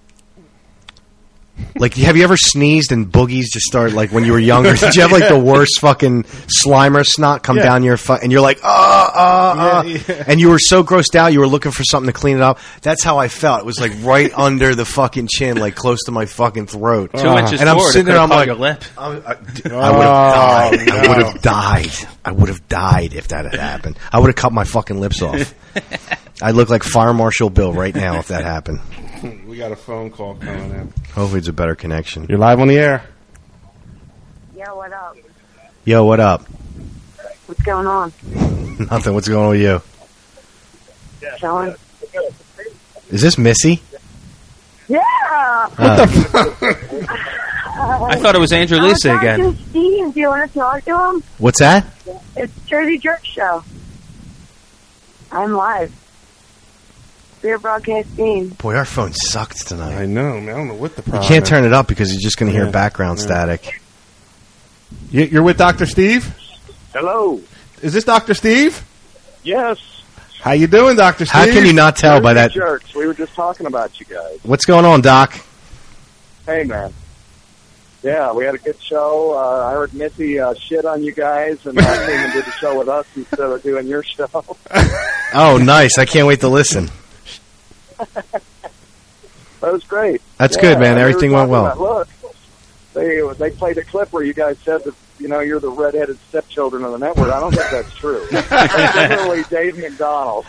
you ever sneezed and boogies just started, like, when you were younger? Did you have, like, the worst fucking Slimer snot come down your and you're like, and you were so grossed out, you were looking for something to clean it up. That's how I felt. It was, like, right under the fucking chin, like, close to my fucking throat. 2 inches And I'm forward, sitting it there, I'm could've like, caught your lip. I would have died. I would have died. I would have died if that had happened. I would have cut my fucking lips off. I'd look like Fire Marshal Bill right now if that happened. We got a phone call coming in. Hopefully it's a better connection. You're live on the air. Yeah, what up? Yo, what up? What's going on? Nothing. What's going on with you? Chilling. Is this Missy? Yeah! I thought it was Andrew Lisa again. To Steve. Do you want to talk to him? What's that? It's Jersey Jerk Show. I'm live. Beer broadcasting. Boy, our phone sucked tonight. I know, man. I don't know what the problem You can't is. turn it up because you're just going to hear background Yeah. static. You're with Dr. Steve? Hello. Is this Dr. Steve? Yes. How you doing, Dr. Steve? How can you not tell by that? Jerks. We were just talking about you guys. What's going on, Doc? Hey, man. Yeah, we had a good show. I heard Missy shit on you guys, and came and did the show with us instead of doing your show. Oh, nice. I can't wait to listen. That was great. That's good, man. we were Everything went talking well. about- look, they played a clip where you guys said that you're the redheaded stepchildren of the network. I don't think that's true. Literally Dave McDonald.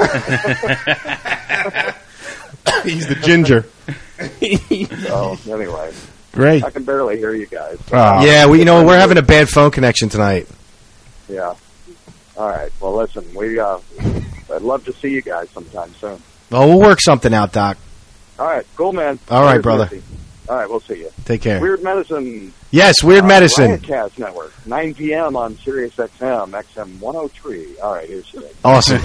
He's the ginger. So anyway, Great. I can barely hear you guys. Yeah, we're having a bad phone connection tonight. Yeah. All right. Well, listen, I'd love to see you guys sometime soon. Well, we'll work something out, Doc. All right. Cool, man. All right, Here's brother. Missy. All right. We'll see you. Take care. Weird Medicine. Yes, Weird Medicine. Riotcast Network, 9 p.m. on Sirius XM, XM 103. All right. Here's today. Awesome.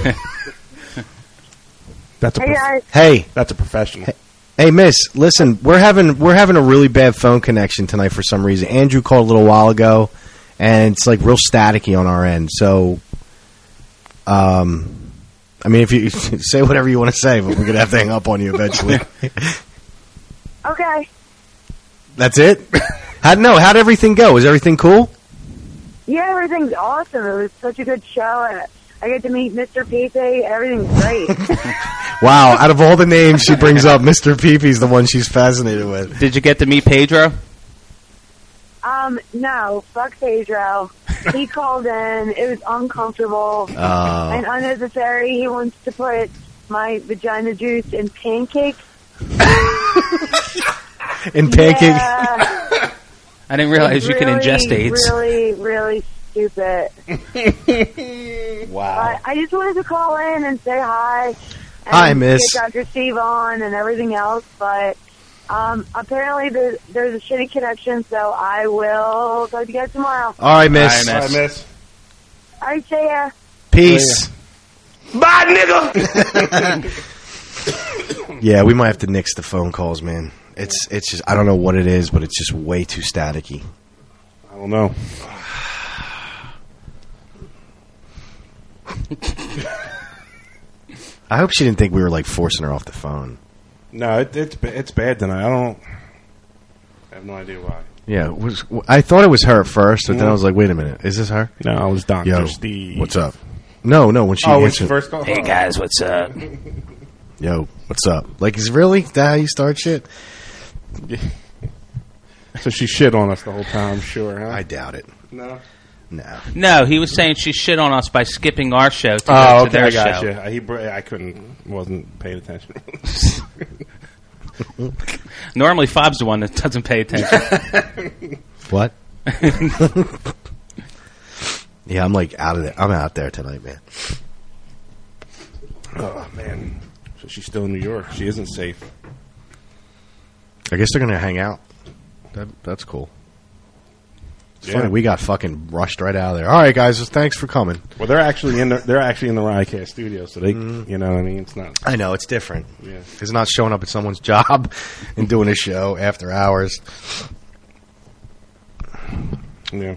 That's Hey, guys. Hey. That's a professional. Hey, Miss, listen, we're having a really bad phone connection tonight for some reason. Andrew called a little while ago, and it's like real staticky on our end. So, I mean, if you say whatever you want to say, but we're gonna have to hang up on you eventually. Okay. That's it. How'd everything go? Was everything cool? Yeah, everything's awesome. It was such a good show. And I get to meet Mr. Pepe. Everything's great. Wow! Out of all the names she brings up, Mr. Peepee's the one she's fascinated with. Did you get to meet Pedro? No, fuck Pedro. He called in. It was uncomfortable and unnecessary. He wants to put my vagina juice in pancakes. In pancakes? Yeah. I didn't realize you can ingest AIDS. Really, really stupid. Wow. I just wanted to call in and say hi. And Hi, miss. Get Dr. Steve on and everything else, but apparently there's a shitty connection, so I will talk to you guys tomorrow. All right, miss. All right, miss. miss. All right, see ya. Peace. Bye, nigga. Yeah, we might have to nix the phone calls, man. It's just, I don't know what it is, but it's just way too staticky. I don't know. I hope she didn't think we were like forcing her off the phone. No, it's bad tonight. I have no idea why. Yeah, I thought it was her at first, but then I was like, wait a minute, is this her? No, I was Dr. Yo, Steve. what's up? No, when she when answered, she first called? Hey guys, what's up? yo, what's up? Like, is really that how you start shit? So she shit on us the whole time, sure, huh? I doubt it. No. No. No, he was saying she shit on us by skipping our show to go Oh, to okay, their I got show. you. I wasn't paying attention. Normally, Fob's the one that doesn't pay attention. What? Yeah, I'm like out of there. I'm out there tonight, man. Oh, man. So she's still in New York. She isn't safe. I guess they're gonna hang out. That's cool. It's funny, we got fucking rushed right out of there. All right, guys, thanks for coming. Well, they're actually in the Riotcast studio, so they, you know what I mean? It's not. I know, it's different. Yeah. It's not showing up at someone's job and doing a show after hours. Yeah.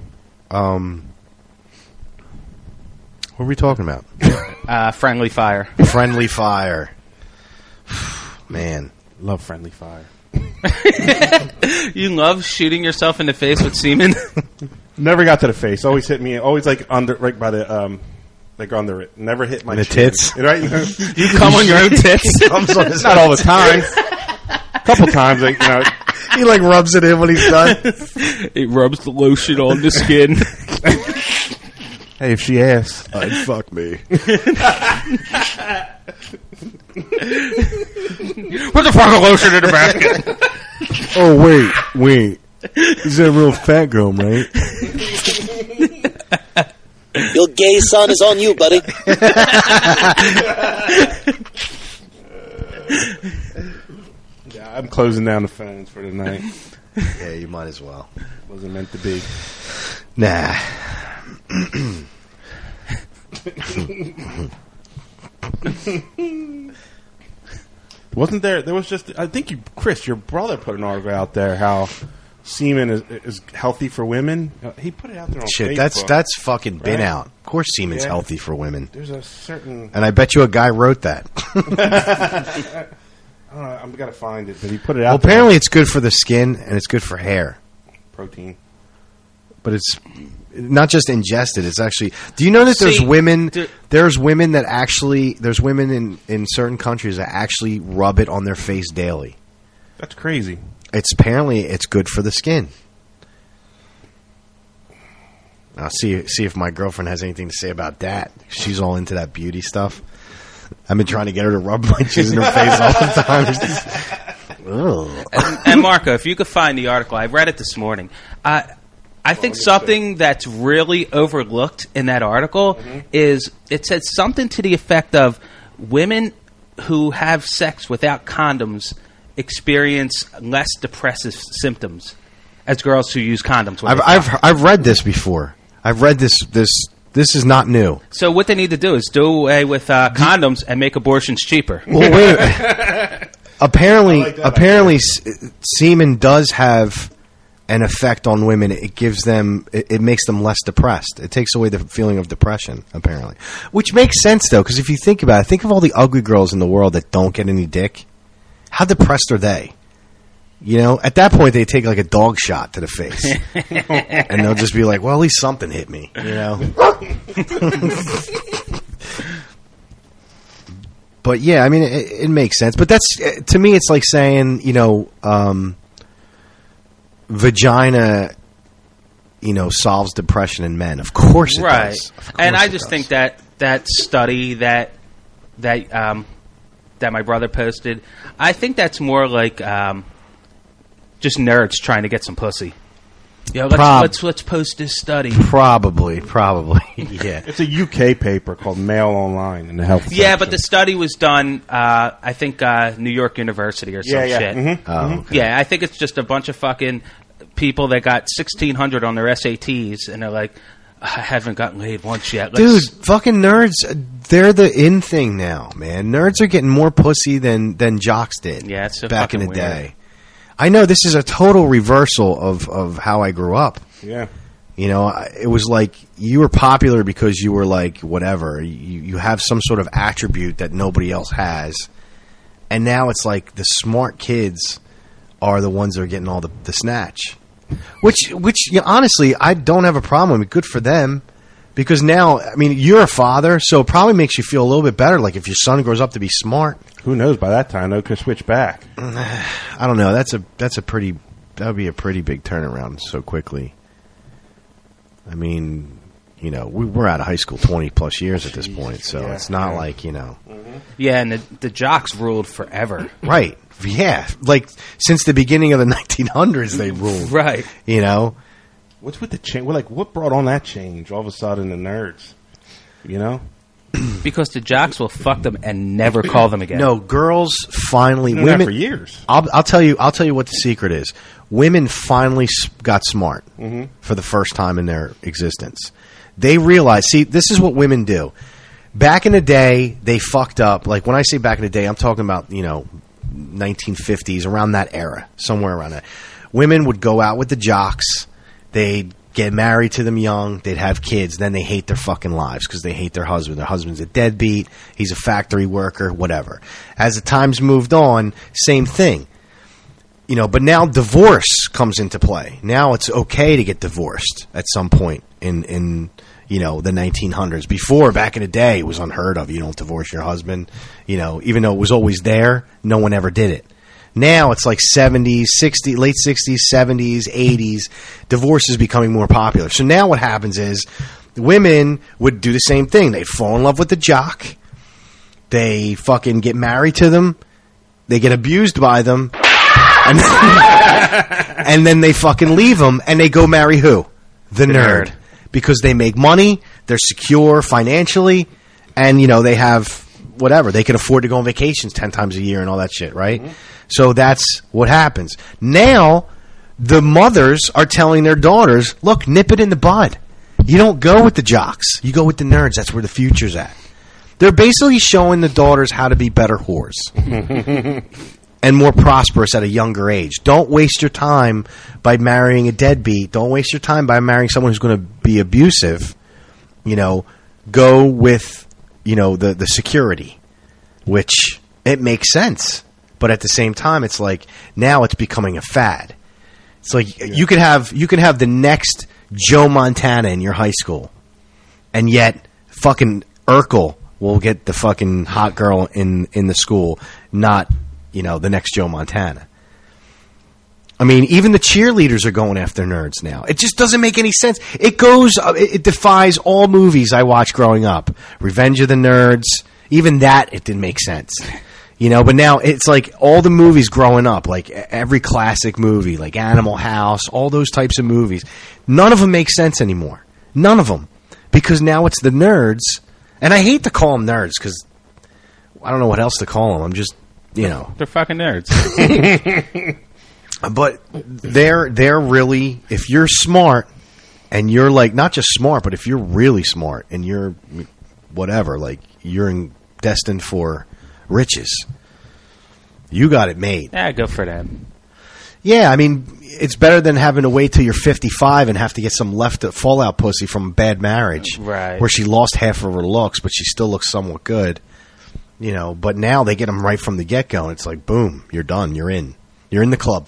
What are we talking about? Friendly fire. Friendly fire. Man. Love friendly fire. You love shooting yourself in the face with semen? Never got to the face. Always hit me. Always like under, right by the, like under it. Never hit my The chin. tits? Right? You come on your own tits? Not all the time. A couple times, like, you know. He like rubs it in when he's done. It rubs the lotion on the skin. Hey, if she asks. Fuck me. Put the fucking lotion in the basket. Oh, wait. Is that a real fat girl, right? Your gay son is on you, buddy. Yeah, I'm closing down the phones for tonight. Yeah, you might as well. Wasn't meant to be. Nah. Wasn't there was just, I think Chris, your brother put an article out there how semen is healthy for women. He put it out there on Shit, Facebook. that's fucking been Right? out. Of course semen's Yeah. healthy for women. There's a certain, And I bet you a guy wrote that. I don't know, I'm going to find it, but he put it out Well, there. apparently it's good for the skin and it's good for hair. Protein. But it's not just ingested. It's actually. Do you know that there's See, women? There's women that actually. There's women in certain countries that actually rub it on their face daily. That's crazy. It's apparently it's good for the skin. I'll see if my girlfriend has anything to say about that. She's all into that beauty stuff. I've been trying to get her to rub my cheese in her face all the time. It's just, And Marco, if you could find the article, I read it this morning. I think something that's really overlooked in that article is it said something to the effect of women who have sex without condoms experience less depressive symptoms as girls who use condoms. I've read this before. I've read this. This is not new. So what they need to do is do away with condoms and make abortions cheaper. Well, wait a minute. Apparently, semen does have an effect on women. It gives them, it makes them less depressed. It takes away the feeling of depression, apparently. Which makes sense, though, because if you think about it, think of all the ugly girls in the world that don't get any dick. How depressed are they? You know, at that point, they take like a dog shot to the face. And they'll just be like, well, at least something hit me, you know? But yeah, I mean, it makes sense. But that's, to me, it's like saying, you know, vagina, you know, solves depression in men. Of course it does. Of course And I it just does. think that study that that my brother posted. I think that's more like just nerds trying to get some pussy. Yeah, let's post this study. Probably, yeah. It's a UK paper called Mail Online in the health Yeah, section. but the study was done, I think, New York University or some shit. Mm-hmm. Oh, okay. Yeah, I think it's just a bunch of fucking people that got 1,600 on their SATs, and they're like, I haven't gotten laid once yet. Dude, fucking nerds, they're the in thing now, man. Nerds are getting more pussy than jocks did Yeah, it's so back in the fucking day. weird. I know this is a total reversal of how I grew up. Yeah. You know, it was like you were popular because you were like whatever. You have some sort of attribute that nobody else has. And now it's like the smart kids are the ones that are getting all the snatch. Which you know, honestly, I don't have a problem with. Good for them. Because now, I mean, you're a father, so it probably makes you feel a little bit better. Like if your son grows up to be smart. Who knows? By that time, they could switch back. I don't know. That would be a pretty big turnaround so quickly. I mean, you know, we're out of high school 20 plus years at this point, so it's not like, you know. Yeah, and the jocks ruled forever. Right. Yeah. Like since the beginning of the 1900s, they ruled. Right. You know. What's with the change? Like, what brought on that change? All of a sudden, the nerds, you know. Because the jocks will fuck them and never call them again. No, girls finally Been women that for years. I'll tell you what the secret is. Women finally got smart for the first time in their existence. They realized. See, this is what women do. Back in the day, they fucked up. Like when I say back in the day, I'm talking about 1950s, around that era, somewhere around that. Women would go out with the jocks. They'd get married to them young. They'd have kids. Then they hate their fucking lives because they hate their husband. Their husband's a deadbeat. He's a factory worker, whatever. As the times moved on, same thing. You know, but now divorce comes into play. Now it's okay to get divorced at some point in the 1900s. Before, back in the day, it was unheard of. You don't divorce your husband. You know, even though it was always there, no one ever did it. Now it's like 70s, 60s, late 60s, 70s, 80s. Divorce is becoming more popular. So now what happens is women would do the same thing. They'd fall in love with the jock. They fucking get married to them. They get abused by them. And then they fucking leave them and they go marry who? The nerd. Because they make money, they're secure financially, and, they have whatever. They can afford to go on vacations 10 times a year and all that shit, right? Mm-hmm. So that's what happens. Now, the mothers are telling their daughters, look, nip it in the bud. You don't go with the jocks. You go with the nerds. That's where the future's at. They're basically showing the daughters how to be better whores. And more prosperous at a younger age. Don't waste your time by marrying a deadbeat. Don't waste your time by marrying someone who's going to be abusive. Go with, the security, which it makes sense. But at the same time, it's like now it's becoming a fad. It's like you could have the next Joe Montana in your high school, and yet fucking Urkel will get the fucking hot girl in the school, not the next Joe Montana. I mean, even the cheerleaders are going after nerds now. It just doesn't make any sense. It defies all movies I watched growing up. Revenge of the Nerds, even that, it didn't make sense. But now it's like all the movies growing up, like every classic movie, like Animal House, all those types of movies, none of them make sense anymore. None of them. Because now it's the nerds, and I hate to call them nerds because I don't know what else to call them. I'm just, They're fucking nerds. But they're really, if you're smart and you're like, not just smart, but if you're really smart and you're whatever, like you're destined for riches, you got it made. Yeah, go for them. Yeah, I mean, it's better than having to wait till you're 55 and have to get some fallout pussy from a bad marriage, right? Where she lost half of her looks, but she still looks somewhat good. But now they get them right from the get-go, and it's like, boom, you're done, you're in the club.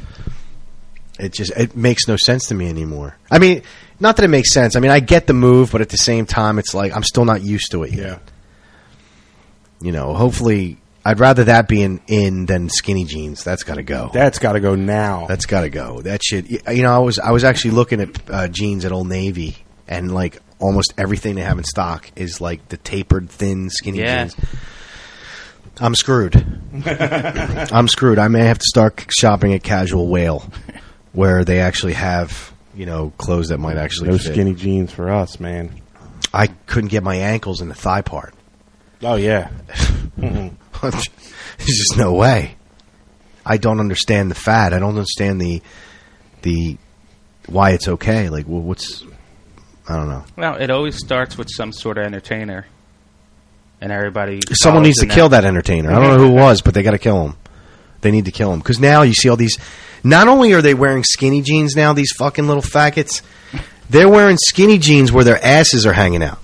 It makes no sense to me anymore. I mean, not that it makes sense. I mean, I get the move, but at the same time, it's like I'm still not used to it yet. Yeah. Hopefully, I'd rather that be in than skinny jeans. That's got to go. That's got to go now. That's got to go. That shit. I was actually looking at jeans at Old Navy, and like almost everything they have in stock is like the tapered, thin, skinny jeans. I'm screwed. I'm screwed. I may have to start shopping at Casual Whale, where they actually have, clothes that might actually No fit. skinny jeans for us, man. I couldn't get my ankles in the thigh part. Oh, yeah. There's just no way. I don't understand the fad. I don't understand the why it's okay. Like, well, I don't know. Well, it always starts with some sort of entertainer. And everybody... Someone needs to kill that entertainer. I don't know who it was, but they got to kill him. They need to kill him. Because now you see all these... Not only are they wearing skinny jeans now, these fucking little faggots, they're wearing skinny jeans where their asses are hanging out.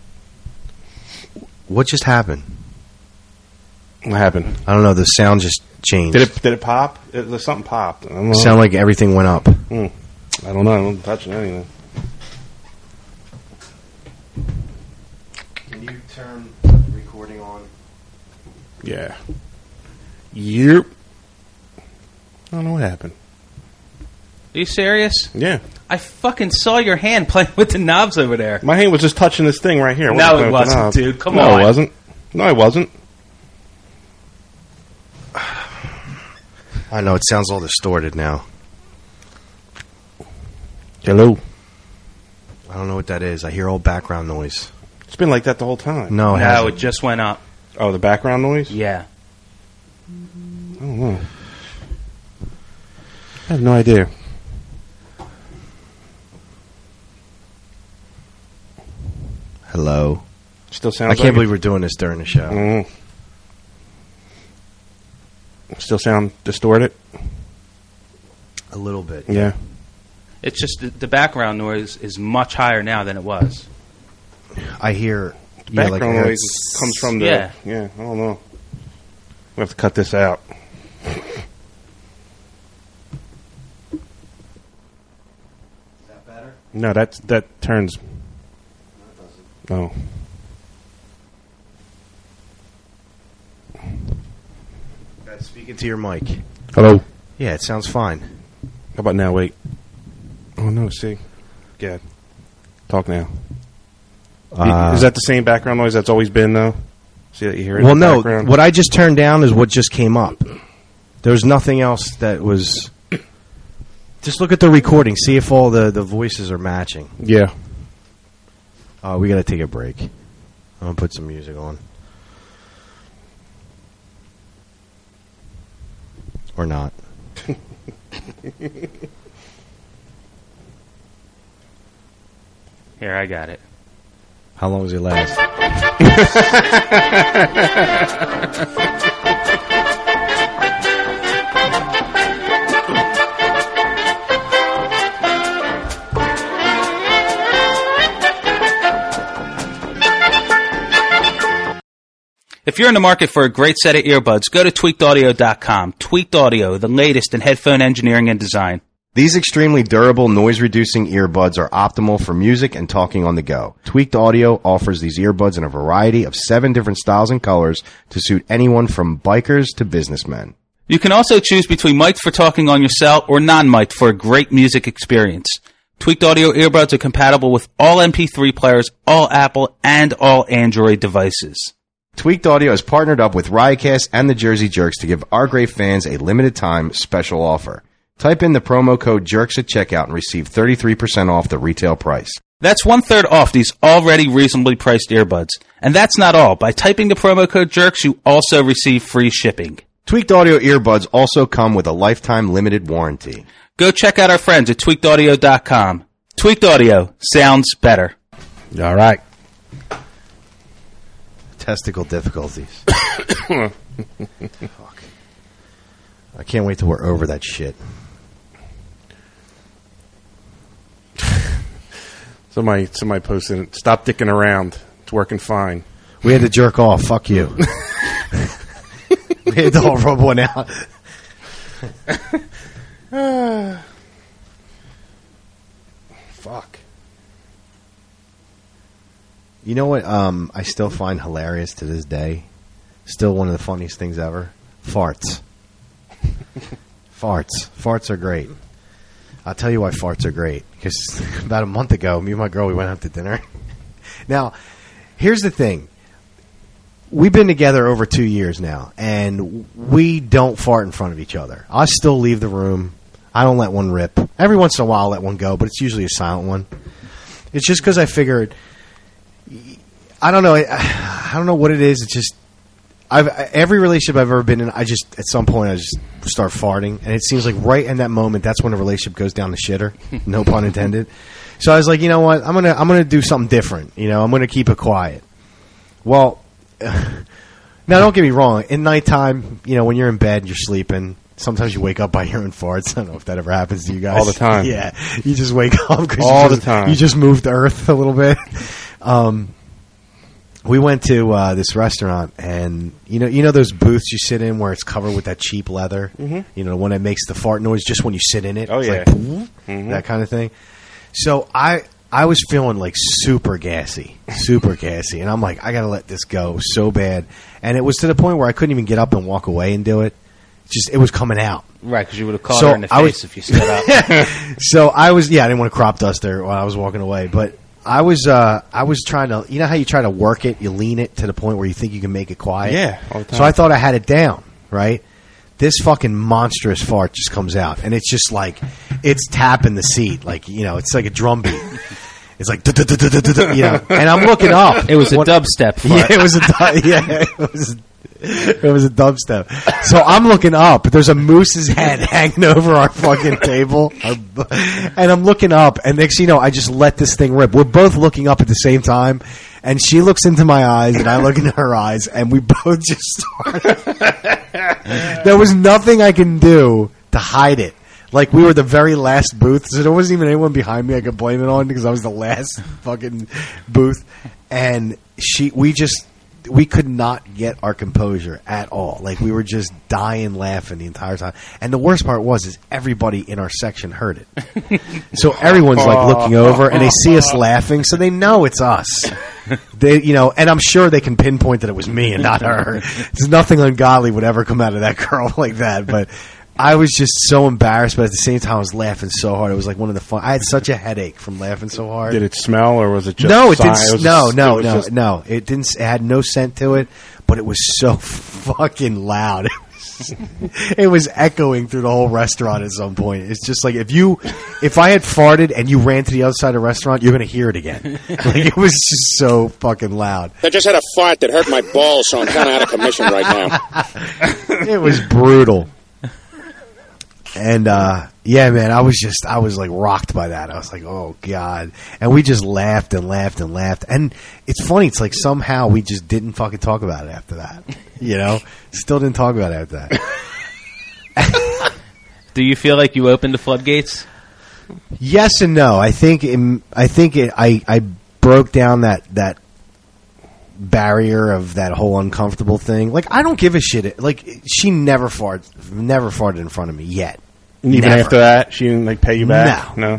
What just happened? What happened? I don't know. The sound just changed. Did it pop? Something popped. I don't know. It sounded like everything went up. I don't know. I wasn't touching anything. Can you turn recording on? Yeah. Yep. I don't know what happened. Are you serious? Yeah. I fucking saw your hand playing with the knobs over there. My hand was just touching this thing right here. No, it wasn't, dude. Come on. No, it wasn't. No, it wasn't. I know. It sounds all distorted now. Hello. I don't know what that is. I hear all background noise. It's been like that the whole time. No, it just went up. Oh, the background noise? Yeah. I don't know. I have no idea. Hello. Still sounds I can't like believe we're doing this during the show. Still sound distorted? A little bit. Yeah. It's just the background noise is much higher now than it was. I hear... Background noise comes from the... Yeah. Yeah, I don't know. We have to cut this out. Is that better? No, that turns... No, it doesn't. Speaking to your mic. Hello. Yeah, it sounds fine. How about now? Wait. Oh, no, see. Yeah. Talk now. Is that the same background noise that's always been, though? See that you hear it Well, in the no. background? What I just turned down is what just came up. There's nothing else that was... Just look at the recording. See if all the voices are matching. Yeah. We got to take a break. I'm going to put some music on. Or not. Here, I got it. How long does it last? If you're in the market for a great set of earbuds, go to tweakedaudio.com. Tweaked Audio, the latest in headphone engineering and design. These extremely durable, noise-reducing earbuds are optimal for music and talking on the go. Tweaked Audio offers these earbuds in a variety of 7 different styles and colors to suit anyone from bikers to businessmen. You can also choose between mic'd for talking on your cell or non-mic'd for a great music experience. Tweaked Audio earbuds are compatible with all MP3 players, all Apple, and all Android devices. Tweaked Audio has partnered up with Riotcast and the Jersey Jerks to give our great fans a limited-time special offer. Type in the promo code JERKS at checkout and receive 33% off the retail price. That's 1/3 off these already reasonably priced earbuds. And that's not all. By typing the promo code JERKS, you also receive free shipping. Tweaked Audio earbuds also come with a lifetime limited warranty. Go check out our friends at tweakedaudio.com. Tweaked Audio sounds better. All right. Testicle difficulties. Fuck. I can't wait till we're over that shit. Somebody posted, stop dicking around. It's working fine. We had to jerk off. Fuck you. We had to all rub one out. Fuck. You know what I still find hilarious to this day? Still one of the funniest things ever? Farts. Farts are great. I'll tell you why farts are great. Because about a month ago, me and my girl, we went out to dinner. Now, here's the thing. we've been together over 2 years now, and we don't fart in front of each other. I still leave the room. I don't let one rip. Every once in a while I'll let one go, but it's usually a silent one. It's just because I figured, I don't know what it is. It's just, every relationship I've ever been in, at some point I just start farting, and it seems like right in that moment, that's when a relationship goes down the shitter. No pun intended. So I was like, you know what? I'm gonna do something different. I'm gonna keep it quiet. Well, now don't get me wrong. In nighttime, when you're in bed, you're sleeping. Sometimes you wake up by your own farts. I don't know if that ever happens to you guys. All the time. Yeah, you just wake up because all the time. You just moved Earth a little bit. We went to this restaurant, and you know those booths you sit in where it's covered with that cheap leather. Mm-hmm. The one that makes the fart noise just when you sit in it. Oh, it's yeah, like, that kind of thing. So I was feeling like super gassy, and I'm like, I gotta let this go so bad, and it was to the point where I couldn't even get up and walk away and do it. It was coming out. Right, because you would have caught her in the face if you stood up. So I didn't want to crop dust her while I was walking away, but I was trying to, how you try to work it, you lean it to the point where you think you can make it quiet. Yeah, all the time. So I thought I had it down, right? This fucking monstrous fart just comes out, and it's just like it's tapping the seat, like it's like a drum beat. It's like and I'm looking up. It was a dubstep fart. Yeah, it was a dubstep. So I'm looking up. There's a moose's head hanging over our fucking table. And I'm looking up, and next thing you know, I just let this thing rip. We're both looking up at the same time, and she looks into my eyes, and I look into her eyes, and we both just started. There was nothing I can do to hide it. Like, we were the very last booth, so there wasn't even anyone behind me I could blame it on because I was the last fucking booth. And we could not get our composure at all. Like, we were just dying laughing the entire time. And the worst part is everybody in our section heard it. So everyone's like looking over, and they see us laughing, so they know it's us. And I'm sure they can pinpoint that it was me and not her. There's nothing ungodly would ever come out of that girl like that, but I was just so embarrassed, but at the same time I was laughing so hard. It was like one of the fun. I had such a headache from laughing so hard. Did it smell, or was it just no? It didn't. No. It didn't. It had no scent to it, but it was so fucking loud. It was echoing through the whole restaurant at some point. It's just like if I had farted and you ran to the other side of the restaurant, you're going to hear it again. Like, it was just so fucking loud. I just had a fart that hurt my balls, so I'm kind of out of commission right now. It was brutal. And, yeah, man, I was like rocked by that. I was like, oh, God. And we just laughed and laughed and laughed. And it's funny. It's like somehow we just didn't fucking talk about it after that. Still didn't talk about it after that. Do you feel like you opened the floodgates? Yes and no. I broke down that barrier of that whole uncomfortable thing. Like, I don't give a shit. Like, she never farted in front of me yet. Even never. After that, she didn't pay you back. No.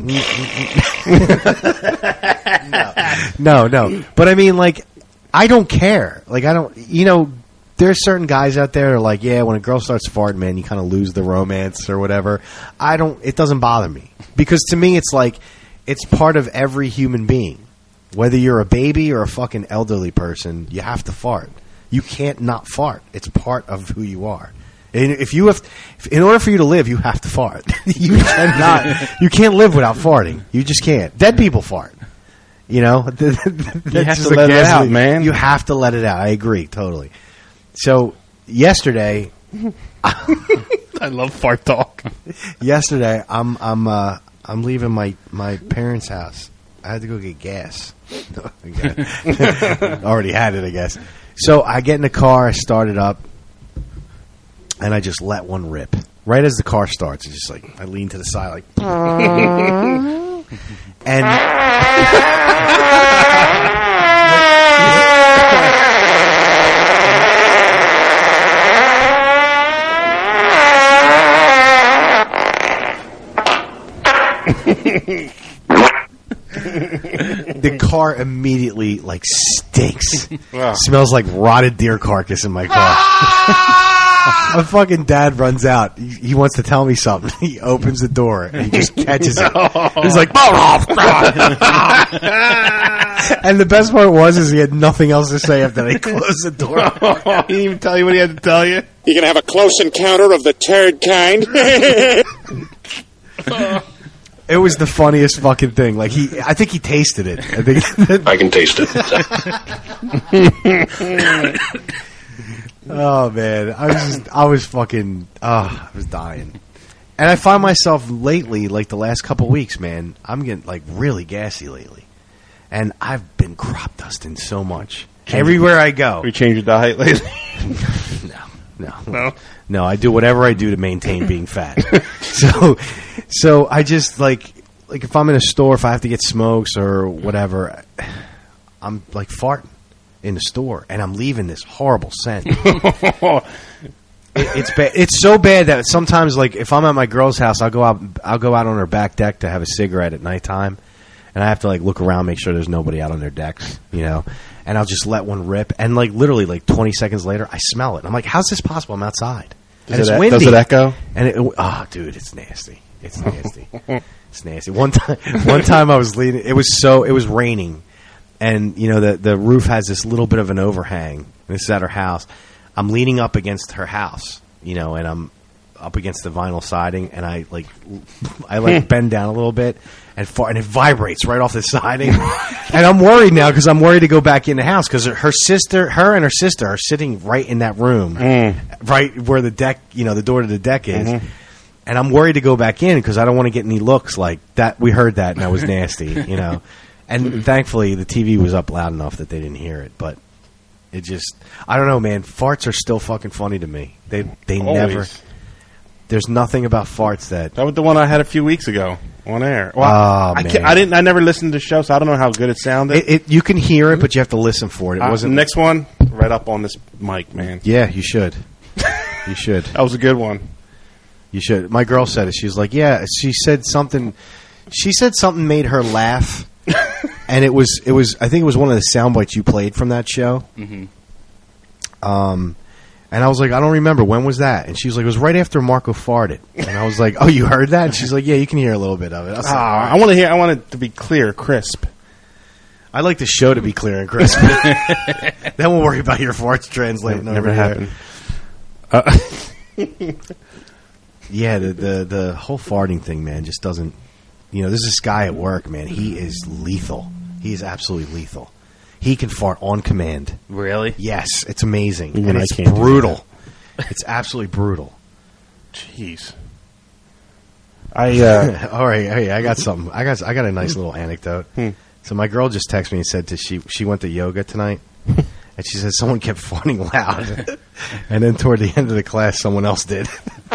No. But I mean, I don't care. Like, I don't. There's certain guys out there that are like, yeah, when a girl starts farting, man, you kind of lose the romance or whatever. It doesn't bother me, because to me, it's like it's part of every human being. Whether you're a baby or a fucking elderly person, you have to fart. You can't not fart. It's part of who you are. And in order for you to live, you have to fart. You can't live without farting. You just can't. Dead people fart. You have to let it out, man. You have to let it out. I agree, totally. So yesterday, I love fart talk. Yesterday, I'm leaving my parents' house. I had to go get gas. Already had it, I guess. So I get in the car, I start it up, and I just let one rip. Right as the car starts, it's just like I lean to the side, like, and the car immediately stinks. Wow. Smells like rotted deer carcass in my car. My fucking dad runs out. He wants to tell me something. He opens the door and he just catches it. He's like, And the best part was he had nothing else to say after they closed the door. He didn't even tell you what he had to tell you. You gonna have a close encounter of the turd kind? It was the funniest fucking thing. Like I think he tasted it. I can taste it. Oh man, I was dying. And I find myself lately, like the last couple weeks, man, I'm getting like really gassy lately. And I've been crop dusting so much. Everywhere I go. You change your diet lately? No, I do whatever I do to maintain being fat. So I just like if I'm in a store, if I have to get smokes or whatever, I'm like farting in the store, and I'm leaving this horrible scent. It's bad. It's so bad that sometimes, like if I'm at my girl's house, I'll go out on her back deck to have a cigarette at nighttime, and I have to like look around, make sure there's nobody out on their decks, and I'll just let one rip, and like literally like 20 seconds later, I smell it. And I'm like, how's this possible? I'm outside. It's windy. Does it echo? And dude, it's nasty. It's nasty. It's nasty. One time I was leaning. It was raining, and the roof has this little bit of an overhang. This is at her house. I'm leaning up against her house, and I'm up against the vinyl siding, and I bend down a little bit and it vibrates right off the siding. And I'm worried now because I'm worried to go back in the house because her and her sister are sitting right in that room, right where the deck, the door to the deck is. Mm-hmm. And I'm worried to go back in because I don't want to get any looks like that. We heard that and that was nasty, And thankfully the TV was up loud enough that they didn't hear it, but it just, I don't know, man. Farts are still fucking funny to me. They never. There's nothing about farts that was the one I had a few weeks ago on air. Well, I never listened to the show, so I don't know how good it sounded. You can hear it, but you have to listen for it. It wasn't. The next one, right up on this mic, man. Yeah, you should. You should. That was a good one. You should. My girl said it. She was like, "Yeah." She said something. She said something made her laugh. And it was. I think it was one of the sound bites you played from that show. Mm-hmm. And I was like, I don't remember. When was that? And she was like, it was right after Marco farted. And I was like, oh, you heard that? And she's like, yeah, you can hear a little bit of it. I want to hear. I want it to be clear, crisp. I like the show to be clear and crisp. Then we'll worry about your farts translating. Never happened. Yeah, the whole farting thing, man, just doesn't. There's this guy at work, man. He is lethal. He is absolutely lethal. He can fart on command. Really? Yes, it's amazing. Even and I it's can't brutal. It's absolutely brutal. Jeez. All right, hey, I got something. I got a nice little anecdote. So my girl just texted me and said she went to yoga tonight, and she said someone kept farting loud, and then toward the end of the class, someone else did.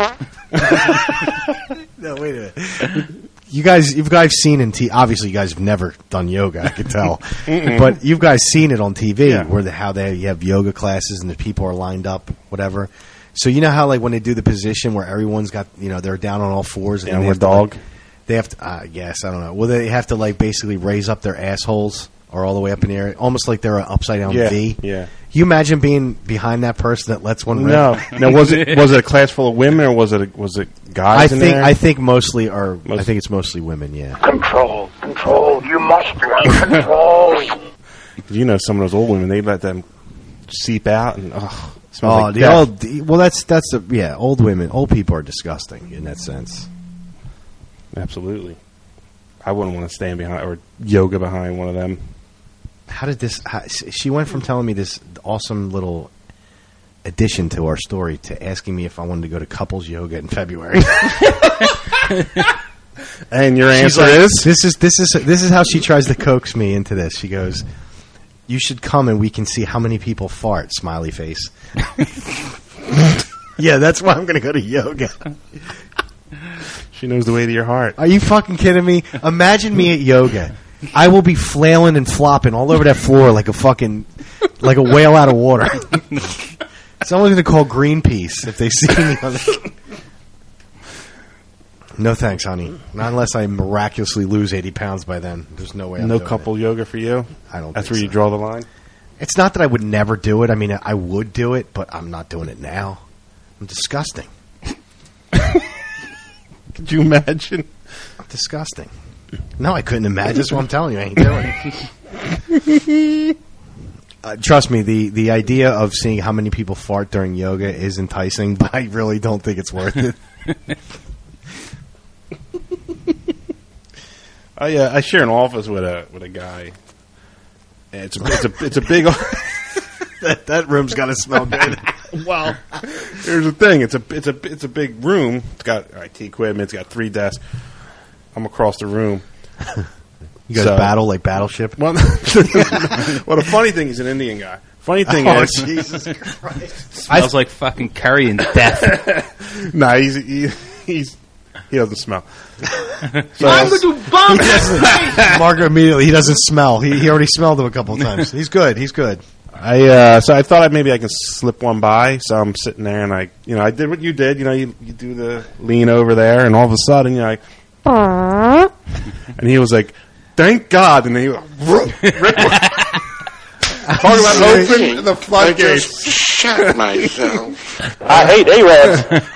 No, wait a minute. You guys seen obviously you guys have never done yoga, I can tell. But you've guys seen it on TV where you have yoga classes and the people are lined up, whatever. So you know how like when they do the position where everyone's got, they're down on all fours and downward dog. They have to, I guess, I don't know. Well, they have to like basically raise up their assholes or all the way up in the air, almost like they're an upside down V. Yeah. You imagine being behind that person that lets one rip? No. Now, was it a class full of women or was it guys? I think it's mostly women. Yeah. Control. You must be on control. Some of those old women, they let them seep out and smells like death. Old women, old people are disgusting in that sense. Absolutely. I wouldn't want to stand behind or yoga behind one of them. She went from telling me this awesome little addition to our story to asking me if I wanted to go to couples yoga in February. And your answer is? This is how she tries to coax me into this. She goes, you should come and we can see how many people fart, smiley face. Yeah, that's why I'm going to go to yoga. She knows the way to your heart. Are you fucking kidding me? Imagine me at yoga. I will be flailing and flopping all over that floor like a whale out of water. Someone's going to call Greenpeace if they see me on it. No thanks, honey. Not unless I miraculously lose 80 pounds by then. There's no way I'm No doing couple yoga for you? I don't That's think where so. you draw the line? It's not that I would never do it. I mean, I would do it, but I'm not doing it now. I'm disgusting. Could you imagine? I'm disgusting. No, I couldn't imagine. That's what I'm telling you. I ain't doing it. Trust me, the idea of seeing how many people fart during yoga is enticing, but I really don't think it's worth it. I share an office with a guy. And it's a big. that room's got to smell good. Well, here's the thing. It's a big room. It's got IT equipment. It's got 3 desks. I'm across the room. You guys battle like Battleship? Well, the funny thing, he's an Indian guy. Funny thing is, Jesus Christ, smells like fucking curry and death. Nah, he doesn't smell. So, I'm going to bump Marco immediately, he doesn't smell. He already smelled him a couple of times. He's good. So I thought maybe I could slip one by. So I'm sitting there, and I did what you did. You do the lean over there, and all of a sudden, you're like, and he was like, "Thank God!" And then he talk about open the floodgates. Shut myself. I hate Arabs.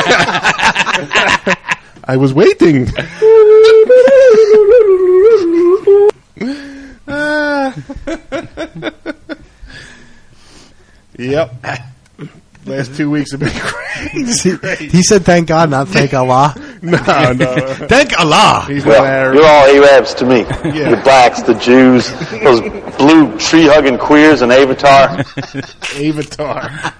I was waiting. Yep. Last 2 weeks have been crazy. He said thank God, not thank Allah. No. Thank Allah. He's Well, not Arab. you're all Arabs to me. Yeah. The blacks, the Jews, those blue tree-hugging queers in Avatar. Avatar.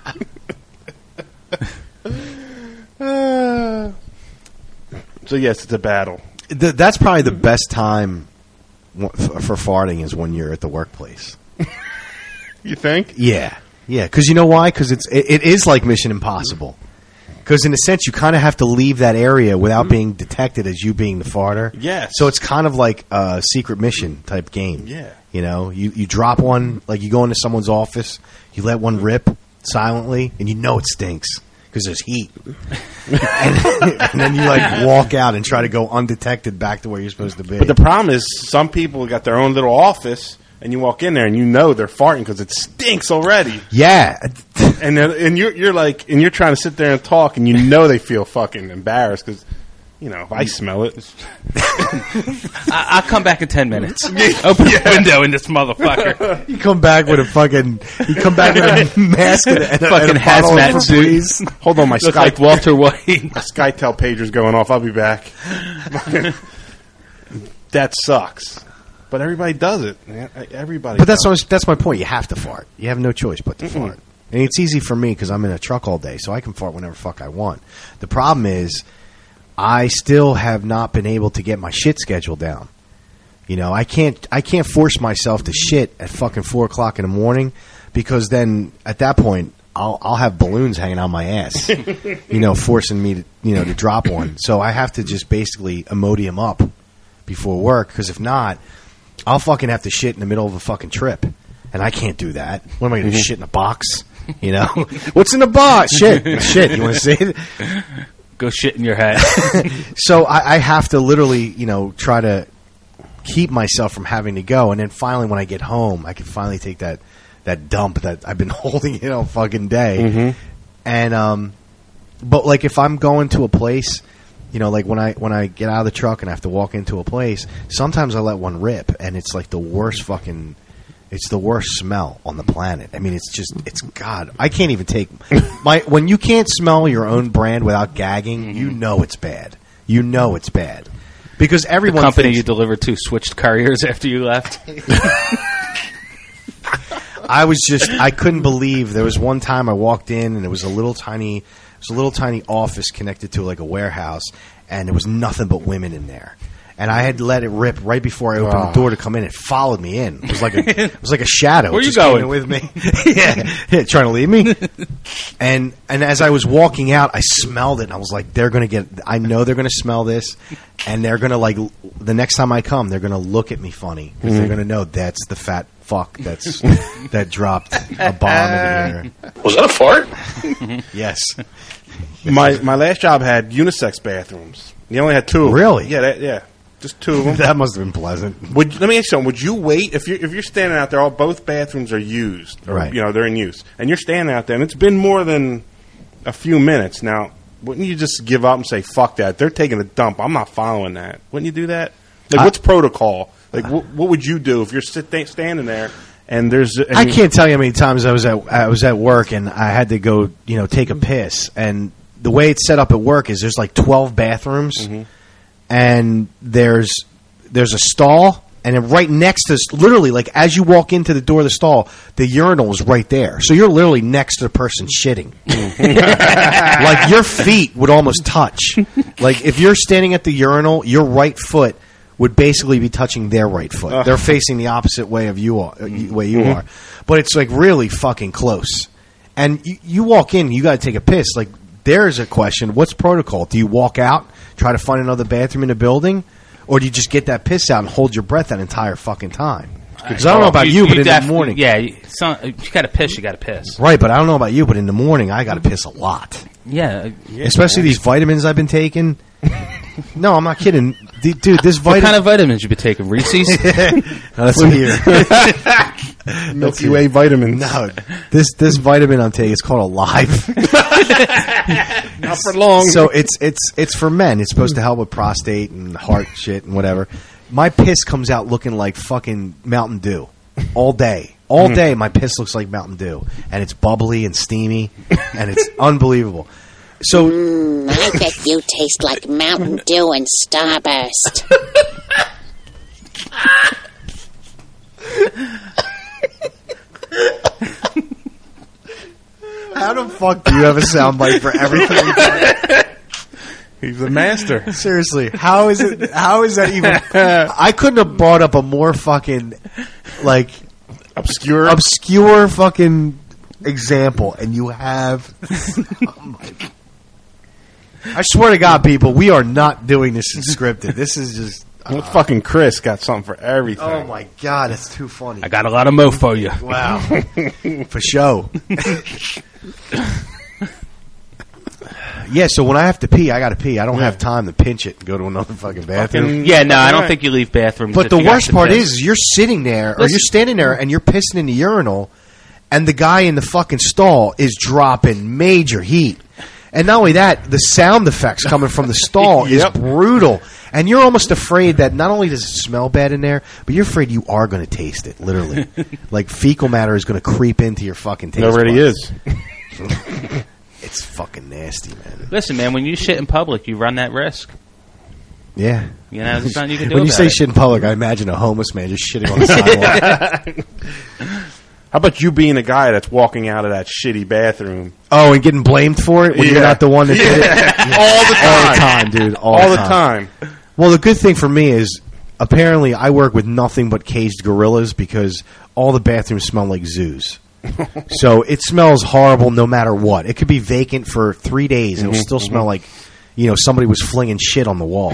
So yes, it's a battle. That's probably the best time for farting is when you're at the workplace. You think? Yeah. Because you know why? Because it is like Mission Impossible. Because in a sense, you kind of have to leave that area without being detected as you being the farter. Yes. So it's kind of like a secret mission type game. Yeah. You drop one, like you go into someone's office, you let one rip silently, and you know it stinks because there's heat. and then you like walk out and try to go undetected back to where you're supposed to be. But the problem is, some people got their own little office, and you walk in there and you know they're farting because it stinks already. Yeah. And you're like, and you're trying to sit there and talk, and you know they feel fucking embarrassed because, if I smell it. I'll come back in 10 minutes. Open the window in this motherfucker. You come back with a mask and a fucking hazmat suit. Hold on, my Look like Walter White. My SkyTel pager's going off. I'll be back. That sucks. But everybody does it. Everybody. But that's my point. You have to fart. You have no choice but to fart. And it's easy for me because I'm in a truck all day, so I can fart whenever fuck I want. The problem is, I still have not been able to get my shit schedule down. I can't force myself to shit at fucking 4:00 in the morning because then at that point I'll have balloons hanging out my ass, forcing me to drop one. So I have to just basically Imodium up before work because if not, I'll fucking have to shit in the middle of a fucking trip, and I can't do that. What am I going to do? Shit in a box? What's in the box? Shit. You want to see it? Go shit in your head. So I have to literally, try to keep myself from having to go, and then finally when I get home, I can finally take that dump that I've been holding all fucking day. And but like if I'm going to a place, like when I get out of the truck and I have to walk into a place, sometimes I let one rip, and it's like the worst fucking. It's the worst smell on the planet. I mean, it's God. I can't even take when you can't smell your own brand without gagging, it's bad. It's bad. Because everyone the company thinks, you delivered to switched couriers after you left. I couldn't believe there was one time I walked in and it was a little tiny office connected to like a warehouse, and there was nothing but women in there. And I had to let it rip right before I opened the door to come in. It followed me in. It was like a shadow. Where it you just going? came in with me? yeah, trying to leave me. And as I was walking out, I smelled it, and I was like, I know they're gonna smell this, and they're gonna the next time I come, they're gonna look at me funny because they're gonna know that's the fat fuck that dropped a bomb in here. Was that a fart? Yes. My last job had unisex bathrooms. You only had 2 of them. Really? Yeah. Just 2 of them. That must have been pleasant. Let me ask you something. Would you wait if you're standing out there? Both bathrooms are used, or, right? They're in use, and you're standing out there, and it's been more than a few minutes. Now, wouldn't you just give up and say, "Fuck that"? They're taking a dump. I'm not following that. Wouldn't you do that? What's protocol Like, what would you do if you're standing there and there's? And I can't tell you how many times I was at work and I had to go, take a piss. And the way it's set up at work is there's like 12 bathrooms, and there's a stall. And then right next to, literally, like as you walk into the door of the stall, the urinal is right there. So you're literally next to the person shitting. Like your feet would almost touch. Like if you're standing at the urinal, your right foot would basically be touching their right foot. They're facing the opposite way of you are. But it's like really fucking close. And you walk in, you got to take a piss. Like there's a question: what's protocol? Do you walk out, try to find another bathroom in the building? Or do you just get that piss out and hold your breath that entire fucking time? Because I don't know about you, but in the morning... Yeah, you got to piss, you got to piss. Right, but I don't know about you, but in the morning, I got to piss a lot. Yeah. Especially these vitamins I've been taking. No, I'm not kidding. Dude, this vitamin... What kind of vitamins you been taking? Reese's? No, that's weird. Milky Way vitamins. No, this vitamin I'm taking is called Alive. Not for long. So it's for men. It's supposed to help with prostate and heart shit and whatever. My piss comes out looking like fucking Mountain Dew all day. All day my piss looks like Mountain Dew, and it's bubbly and steamy, and it's unbelievable. So I bet you taste like Mountain Dew and Starburst. How the fuck do you have a soundbite for everything? He's the master. Seriously, how is it? How is that even? I couldn't have brought up a more fucking like obscure fucking example, and you have. Oh my God. I swear to God, people, we are not doing this scripted. This is just. Fucking Chris got something for everything. Oh my God, that's too funny. I got a lot of mo for you. Wow, for show. Yeah, so when I have to pee, I got to pee. I don't have time to pinch it and go to another fucking bathroom. I don't think you leave bathrooms. But the worst part is you're sitting there, or you're standing there, and you're pissing in the urinal, and the guy in the fucking stall is dropping major heat. And not only that, the sound effects coming from the stall is brutal. And you're almost afraid that not only does it smell bad in there, but you're afraid you are going to taste it, literally. Like fecal matter is going to creep into your fucking taste buds. It already is. It's fucking nasty, man. Listen, man, when you shit in public, you run that risk. Yeah. There's nothing you can do when you say about shit in public, I imagine a homeless man just shitting on the sidewalk. How about you being a guy that's walking out of that shitty bathroom? Oh, and getting blamed for it when you're not the one that did it? All the time, dude. All the time. Well, the good thing for me is apparently I work with nothing but caged gorillas because all the bathrooms smell like zoos. So it smells horrible no matter what. It could be vacant for 3 days. It'll still smell like, somebody was flinging shit on the wall.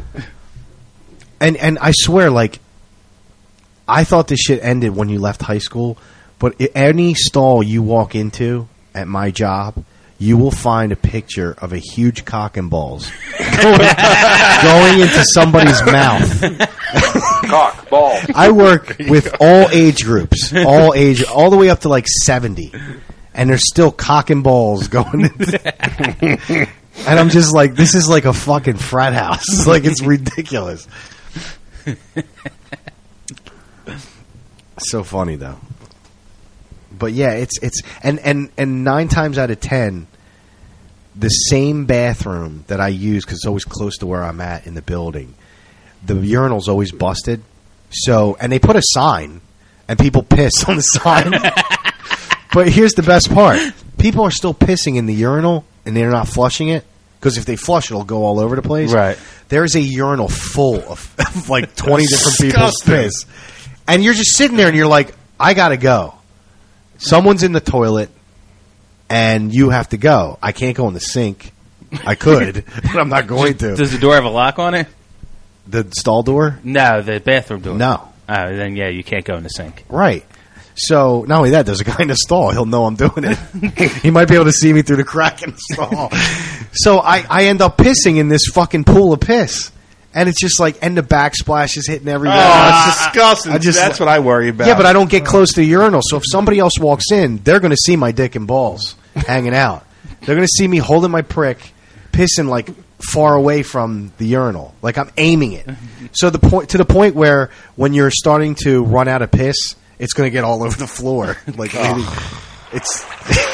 And I swear, like, I thought this shit ended when you left high school. But any stall you walk into at my job, you will find a picture of a huge cock and balls going into somebody's mouth. Cock, ball. I work with all age groups, all the way up to like 70, and there's still cock and balls going into. And I'm just like, this is like a fucking frat house. Like, it's ridiculous. So funny though. But yeah, it's and 9 times out of 10, the same bathroom that I use, because it's always close to where I'm at in the building, the urinal's always busted. So, and they put a sign, and people piss on the sign. But here's the best part: people are still pissing in the urinal, and they're not flushing it, because if they flush, it'll go all over the place. Right. There's a urinal full of like 20 different people's piss, and you're just sitting there, and you're like, I gotta go. Someone's in the toilet, and you have to go. I can't go in the sink. I could, but I'm not going to. Does the door have a lock on it? The stall door? No, the bathroom door. No. Then, yeah, you can't go in the sink. Right. So, not only that, there's a guy in the stall. He'll know I'm doing it. He might be able to see me through the crack in the stall. So, I end up pissing in this fucking pool of piss. And it's just like, and the backsplash is hitting everywhere. Oh, it's disgusting. That's what I worry about. Yeah, but I don't get close to the urinal. So if somebody else walks in, they're going to see my dick and balls hanging out. They're going to see me holding my prick, pissing like far away from the urinal. Like I'm aiming it. So to the point where when you're starting to run out of piss, it's going to get all over the floor. Like it's.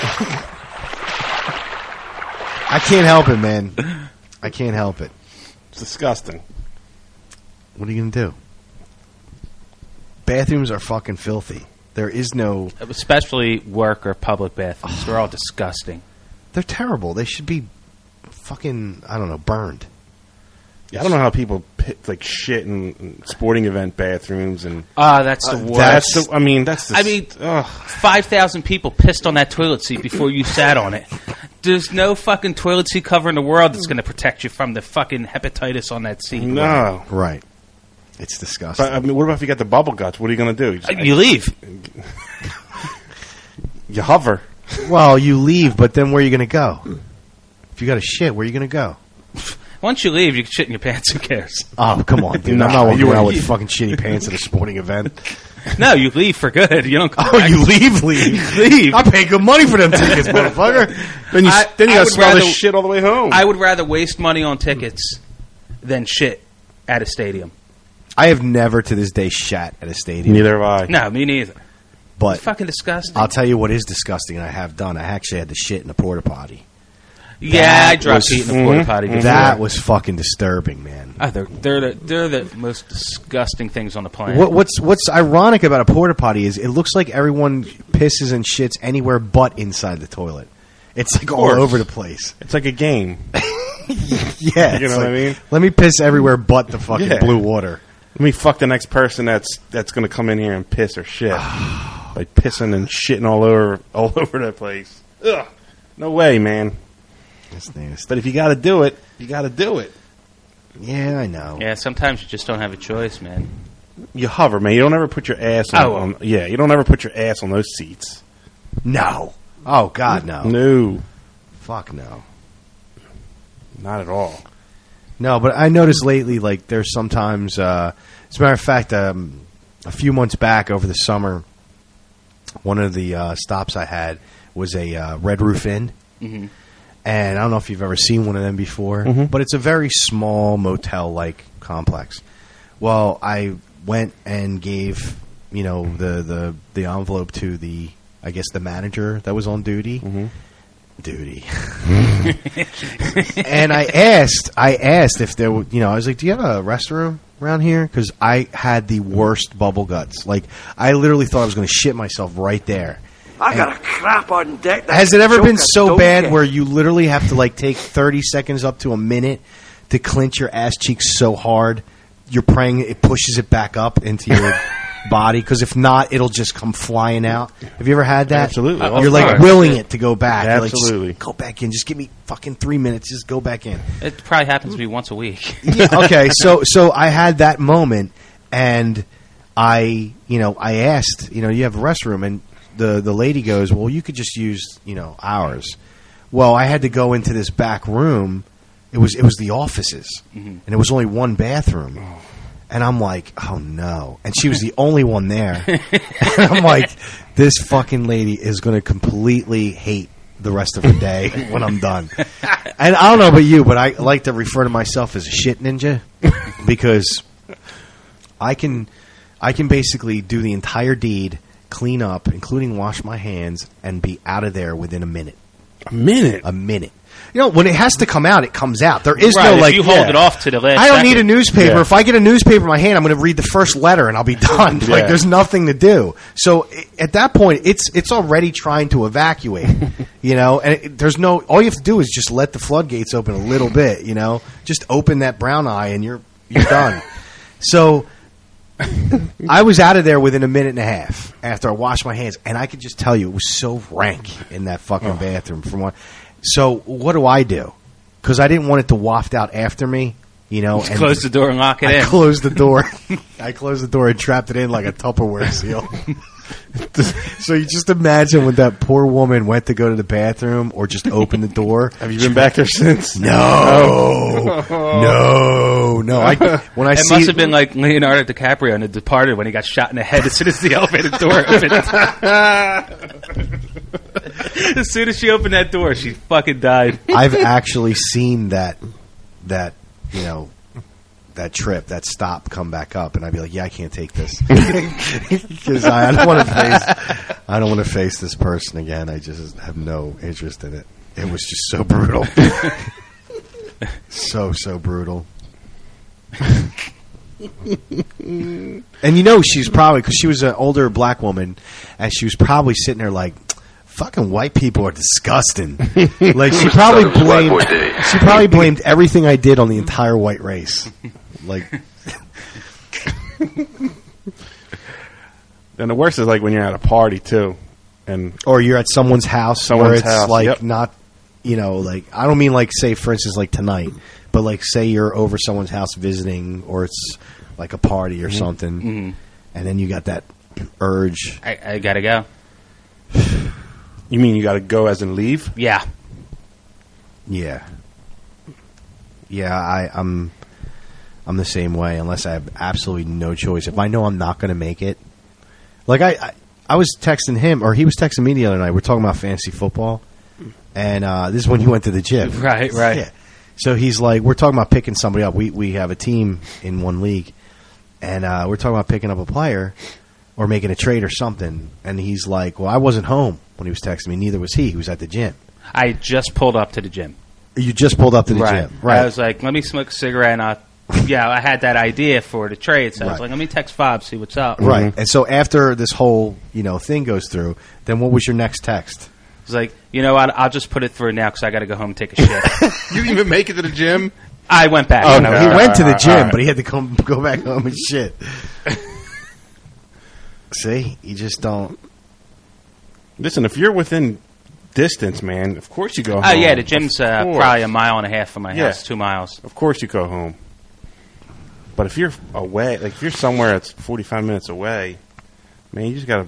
I can't help it, man. I can't help it. It's disgusting. What are you going to do? Bathrooms are fucking filthy. There is no... Especially work or public bathrooms. They're all disgusting. They're terrible. They should be fucking, I don't know, burned. Yeah, I don't know how people shit in sporting event bathrooms and... That's the worst. That's 5,000 people pissed on that toilet seat before you sat on it. There's no fucking toilet seat cover in the world that's going to protect you from the fucking hepatitis on that seat. No. Right. It's disgusting. But, what about if you got the bubble guts? What are you going to do? You leave. You hover. Well, you leave, but then where are you going to go? If you got to shit, where are you going to go? Once you leave, you can shit in your pants. Who cares? Oh, come on, dude. I'm not walking around with fucking shitty pants at a sporting event. No, you leave for good. You don't come back. You leave? Leave. I pay good money for them tickets, motherfucker. Then you got to smell this shit all the way home. I would rather waste money on tickets than shit at a stadium. I have never to this day shat at a stadium. Neither have I. No, me neither. But it's fucking disgusting. I'll tell you what is disgusting, and I have done. I actually had to shit in a porta potty. Yeah, I dropped heat in a porta potty before. That was fucking disturbing, man. They're the most disgusting things on the planet. What's ironic about a porta potty is it looks like everyone pisses and shits anywhere but inside the toilet. It's like all over the place. It's like a game. Yeah, you know what I mean. Let me piss everywhere but the fucking blue water. Let me fuck the next person that's going to come in here and piss or shit by pissing and shitting all over that place. Ugh, no way, man. That's nasty. But if you got to do it, you got to do it. Yeah, I know. Yeah, sometimes you just don't have a choice, man. You hover, man. You don't ever put your ass on. You don't ever put your ass on those seats. No. Oh God, no. No. Fuck no. Not at all. No, but I noticed lately, like, there's sometimes, as a matter of fact, a few months back over the summer, one of the stops I had was a Red Roof Inn. Mm-hmm. And I don't know if you've ever seen one of them before, but it's a very small motel-like complex. Well, I went and gave, the envelope to the manager that was on duty. Mm-hmm. And I asked if there were, I was like, do you have a restroom around here? Because I had the worst bubble guts. Like, I literally thought I was going to shit myself right there. I got a crap on deck. Has it ever been so bad where you literally have to take 30 seconds up to a minute to clench your ass cheeks so hard you're praying it pushes it back up into your body? Because if not, it'll just come flying out. Have you ever had that? Absolutely. You're willing it to go back. Absolutely. You're go back in. Just give me fucking 3 minutes. Just go back in. It probably happens to me once a week. Yeah, okay, so I had that moment, and I asked, you have a restroom, and the lady goes, well, you could just use, ours. Well, I had to go into this back room. It was the offices, and it was only one bathroom. Oh. And I'm like, oh, no. And she was the only one there. And I'm like, this fucking lady is going to completely hate the rest of her day when I'm done. And I don't know about you, but I like to refer to myself as a shit ninja because I can basically do the entire deed, clean up, including wash my hands, and be out of there within a minute. A minute? A minute. When it has to come out, it comes out. There is right, no if you hold it off to the last I don't second. need a newspaper. Yeah. If I get a newspaper in my hand, I'm going to read the first letter and I'll be done. Yeah. There's nothing to do. So at that point, it's already trying to evacuate. And there's no. All you have to do is just let the floodgates open a little bit. Just open that brown eye and you're done. So I was out of there within a minute and a half after I washed my hands, and I could just tell you it was so rank in that fucking bathroom. So what do? Because I didn't want it to waft out after me, and close the door and lock it in. I closed the door. I closed the door and trapped it in like a Tupperware seal. So you just imagine when that poor woman went to go to the bathroom or just open the door. Have you been back there since? No. It must have been like Leonardo DiCaprio in The Departed when he got shot in the head as soon as the elevator door opened. As soon as she opened that door, she fucking died. I've actually seen that that that trip, that stop, come back up, and I'd be like, yeah, I can't take this because I don't want to face this person again. I just have no interest in it. It was just so brutal, so brutal. And she's probably, because she was an older black woman, and she was probably sitting there like, fucking white people are disgusting. Like she probably blamed everything I did on the entire white race. Like, and the worst is like when you're at a party too, or you're at someone's house where it's like not, like I don't mean like say for instance like tonight, but like say you're over someone's house visiting, or it's like a party or something, and then you got that urge. I gotta go. You mean you got to go as in leave? Yeah. Yeah. I'm the same way unless I have absolutely no choice. If I know I'm not going to make it, like I was texting him, or he was texting me the other night. We're talking about fantasy football, and this is when you went to the gym, right? Yeah. So he's like, we're talking about picking somebody up. We have a team in one league, and we're talking about picking up a player or making a trade or something. And he's like, well, I wasn't home when he was texting me. Neither was he. He was at the gym. I just pulled up to the gym. You just pulled up to the gym. Right. I was like, let me smoke a cigarette. And I had that idea for the trade. So I was like, let me text Fob, see what's up. Right. And so after this whole, thing goes through, then what was your next text? I was like, I'll just put it through now because I got to go home and take a shit. You didn't even make it to the gym? I went back. Oh, no. He went to the gym, but he had to go back home and shit. See? You just don't. Listen, if you're within distance, man, of course you go home. Oh, yeah, the gym's probably 1.5 miles from my house, 2 miles. Of course you go home. But if you're away, like if you're somewhere that's 45 minutes away, man, you just gotta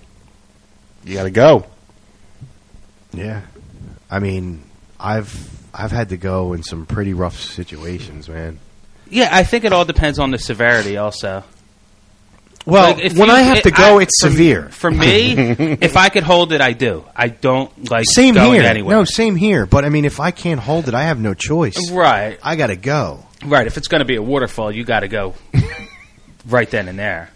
go. Yeah. I mean, I've had to go in some pretty rough situations, man. Yeah, I think it all depends on the severity also. Well, when I have to go, it's severe. For me, if I could hold it, I do. I don't like same going here. anywhere. No, same here. But I mean, if I can't hold it, I have no choice. Right. I got to go. Right. If it's going to be a waterfall, you got to go right then and there.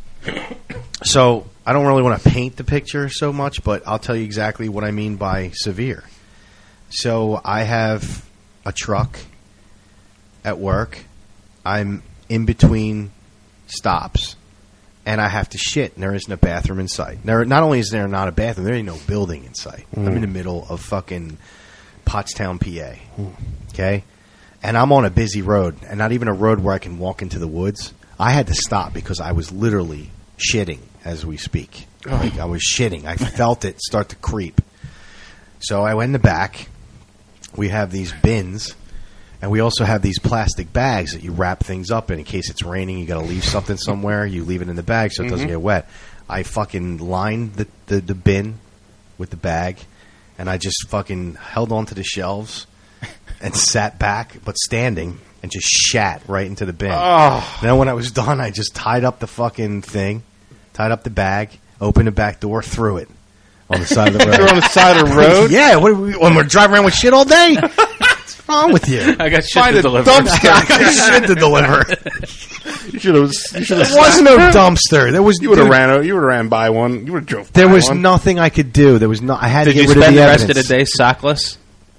So I don't really want to paint the picture so much, but I'll tell you exactly what I mean by severe. So I have a truck at work. I'm in between stops. And I have to shit, and there isn't a bathroom in sight. Not only is there not a bathroom, there ain't no building in sight. I'm in the middle of fucking Pottstown, PA. Okay? And I'm on a busy road, and not even a road where I can walk into the woods. I had to stop because I was literally shitting as we speak. Like, I was shitting. I felt it start to creep. So I went in the back. We have these bins. And we also have these plastic bags that you wrap things up in case it's raining. You got to leave something somewhere. You leave it in the bag so it doesn't get wet. I fucking lined the bin with the bag, and I just fucking held onto the shelves and sat back, but standing, and just shat right into the bin. Oh. Then when I was done, I just tied up the fucking thing, tied up the bag, opened the back door, threw it on the side of the road. You're on the side of the road? Yeah. When we're driving around with shit all day? What's wrong with you? I got shit to deliver. I got shit to deliver. You should have. There was no dumpster. There was. You would have ran. You would have ran by one. You would have drove. There was nothing I could do. There was no. I had to get rid of the evidence. Did you spend the evidence. rest of the day sockless?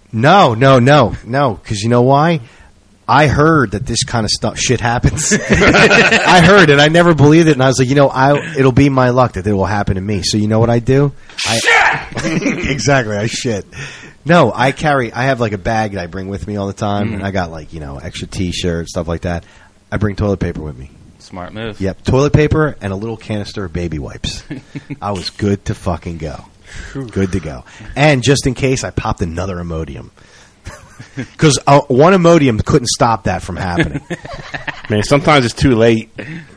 No. Because you know why? I heard that this kind of shit happens. I heard it. I never believed it, and I was like, it'll be my luck that it will happen to me. So you know what I do? Exactly. I shit. No, I have like a bag that I bring with me all the time, and I got like, extra T-shirts, stuff like that. I bring toilet paper with me. Smart move. Yep, toilet paper and a little canister of baby wipes. I was good to fucking go. Good to go. And just in case, I popped another Imodium. Because one Imodium couldn't stop that from happening. Man, sometimes it's too late.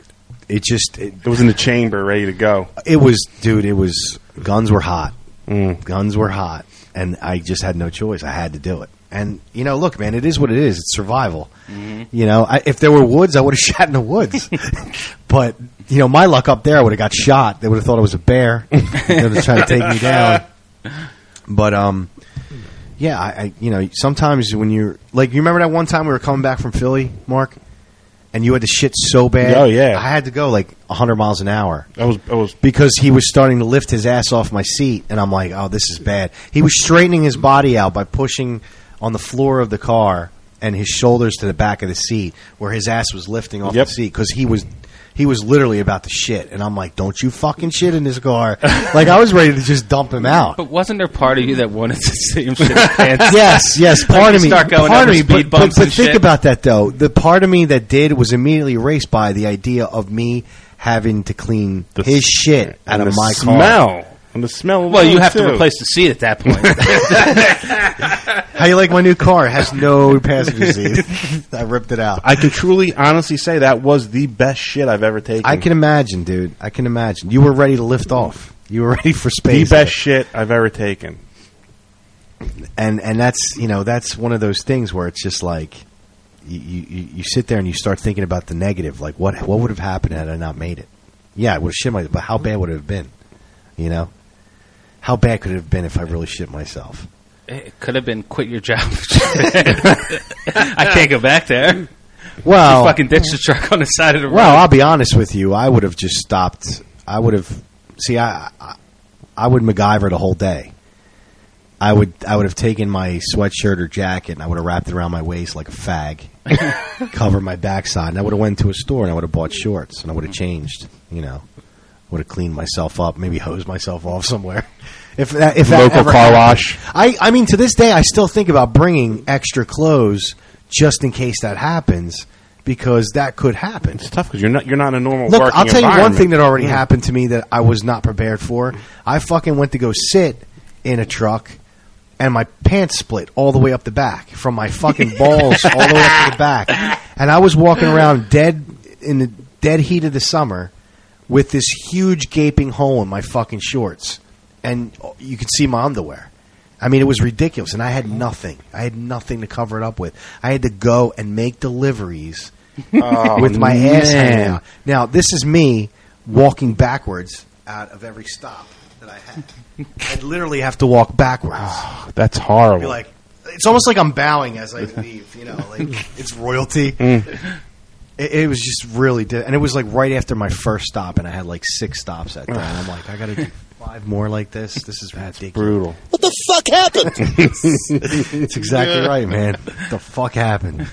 It was in the chamber, ready to go. It was, guns were hot. Guns were hot. And I just had no choice. I had to do it. And, look, man, it is what it is. It's survival. If there were woods, I would have shot in the woods. But, my luck up there, I would have got shot. They would have thought it was a bear. They would have tried to take me down. But, Yeah, I sometimes when you're like, you remember that one time we were coming back from Philly, Mark, and you had to shit so bad. Oh, yeah. I had to go like 100 miles an hour. I was because he was starting to lift his ass off my seat, and I'm like, oh, this is bad. He was straightening his body out by pushing on the floor of the car and his shoulders to the back of the seat, where his ass was lifting off the seat because he was literally about to shit, and I'm like, don't you fucking shit in this car. Like, I was ready to just dump him out. But wasn't there part of you that wanted to see him shit his pants? Yes, part of me. Start going Part over of me, speed but bumps and think shit. about that, though. The part of me that did was immediately erased by the idea of me having to clean his shit out of my car. And the smell. Well, you have to replace the seat at that point. How you like my new car? It has no passenger seat. I ripped it out. I can truly, honestly say that was the best shit I've ever taken. I can imagine, dude. I can imagine. You were ready to lift off. You were ready for space. The best shit I've ever taken. And that's, that's one of those things where it's just like you sit there and you start thinking about the negative. Like, what would have happened had I not made it? Yeah, I would have shit myself, but how bad would it have been? How bad could it have been if I really shit myself? It could have been quit your job. I can't go back there. Well, you fucking ditch the truck on the side of the road. Well, I'll be honest with you. I would have just stopped. I would have. See, I would MacGyver the whole day. I would have taken my sweatshirt or jacket and I would have wrapped it around my waist like a fag, cover my backside, and I would have went to a store and I would have bought shorts and I would have changed. Would have cleaned myself up, maybe hosed myself off somewhere. If that local ever car happened. wash. I mean, to this day, I still think about bringing extra clothes just in case that happens, because that could happen. It's tough because you're not in a normal. Look, working I'll tell you one environment. thing that already happened to me that I was not prepared for. I fucking went to go sit in a truck, and my pants split all the way up the back, from my fucking balls all the way up to the back, and I was walking around in the dead heat of the summer with this huge gaping hole in my fucking shorts, and you could see my underwear. I mean, it was ridiculous, and I had nothing. I had nothing to cover it up with. I had to go and make deliveries with my ass hanging out. Now, this is me walking backwards out of every stop that I had. I'd literally have to walk backwards. Oh, that's horrible. Be like, it's almost like I'm bowing as I leave. Like it's royalty. It was just really, and it was like right after my first stop, and I had like 6 stops that day. And I'm like, I got to do 5 more like this. This is ridiculous. Brutal. What the fuck happened? It's exactly right, man. What the fuck happened?